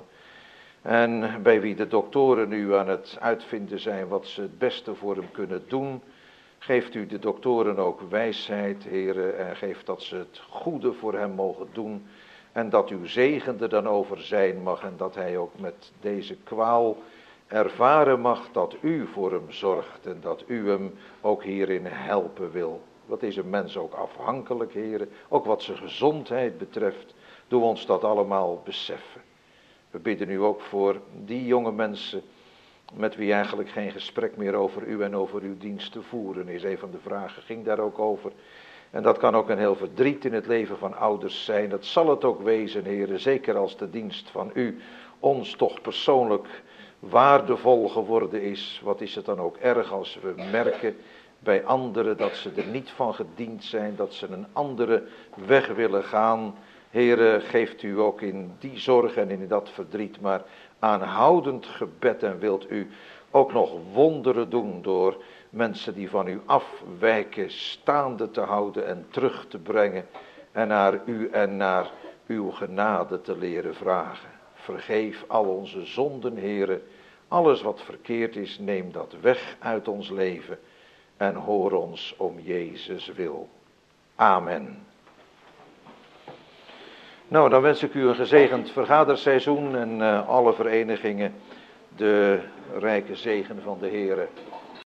En bij wie de doktoren nu aan het uitvinden zijn wat ze het beste voor hem kunnen doen. Geeft u de doktoren ook wijsheid, Heere, en geeft dat ze het goede voor hem mogen doen. En dat uw zegen er dan over zijn mag en dat hij ook met deze kwaal ervaren mag dat u voor hem zorgt. En dat u hem ook hierin helpen wil. Wat is een mens ook afhankelijk, Heere, ook wat zijn gezondheid betreft. Doe ons dat allemaal beseffen. We bidden u ook voor die jonge mensen met wie eigenlijk geen gesprek meer over u en over uw dienst te voeren is. Een van de vragen ging daar ook over. En dat kan ook een heel verdriet in het leven van ouders zijn. Dat zal het ook wezen, Heere, zeker als de dienst van u ons toch persoonlijk waardevol geworden is. Wat is het dan ook erg als we merken bij anderen dat ze er niet van gediend zijn, dat ze een andere weg willen gaan. Heere, geeft u ook in die zorg en in dat verdriet maar aanhoudend gebed en wilt u ook nog wonderen doen door mensen die van u afwijken staande te houden en terug te brengen en naar u en naar uw genade te leren vragen. Vergeef al onze zonden, Heere, alles wat verkeerd is, neem dat weg uit ons leven en hoor ons om Jezus wil. Amen. Nou, dan wens ik u een gezegend vergaderseizoen en alle verenigingen de rijke zegen van de Heere.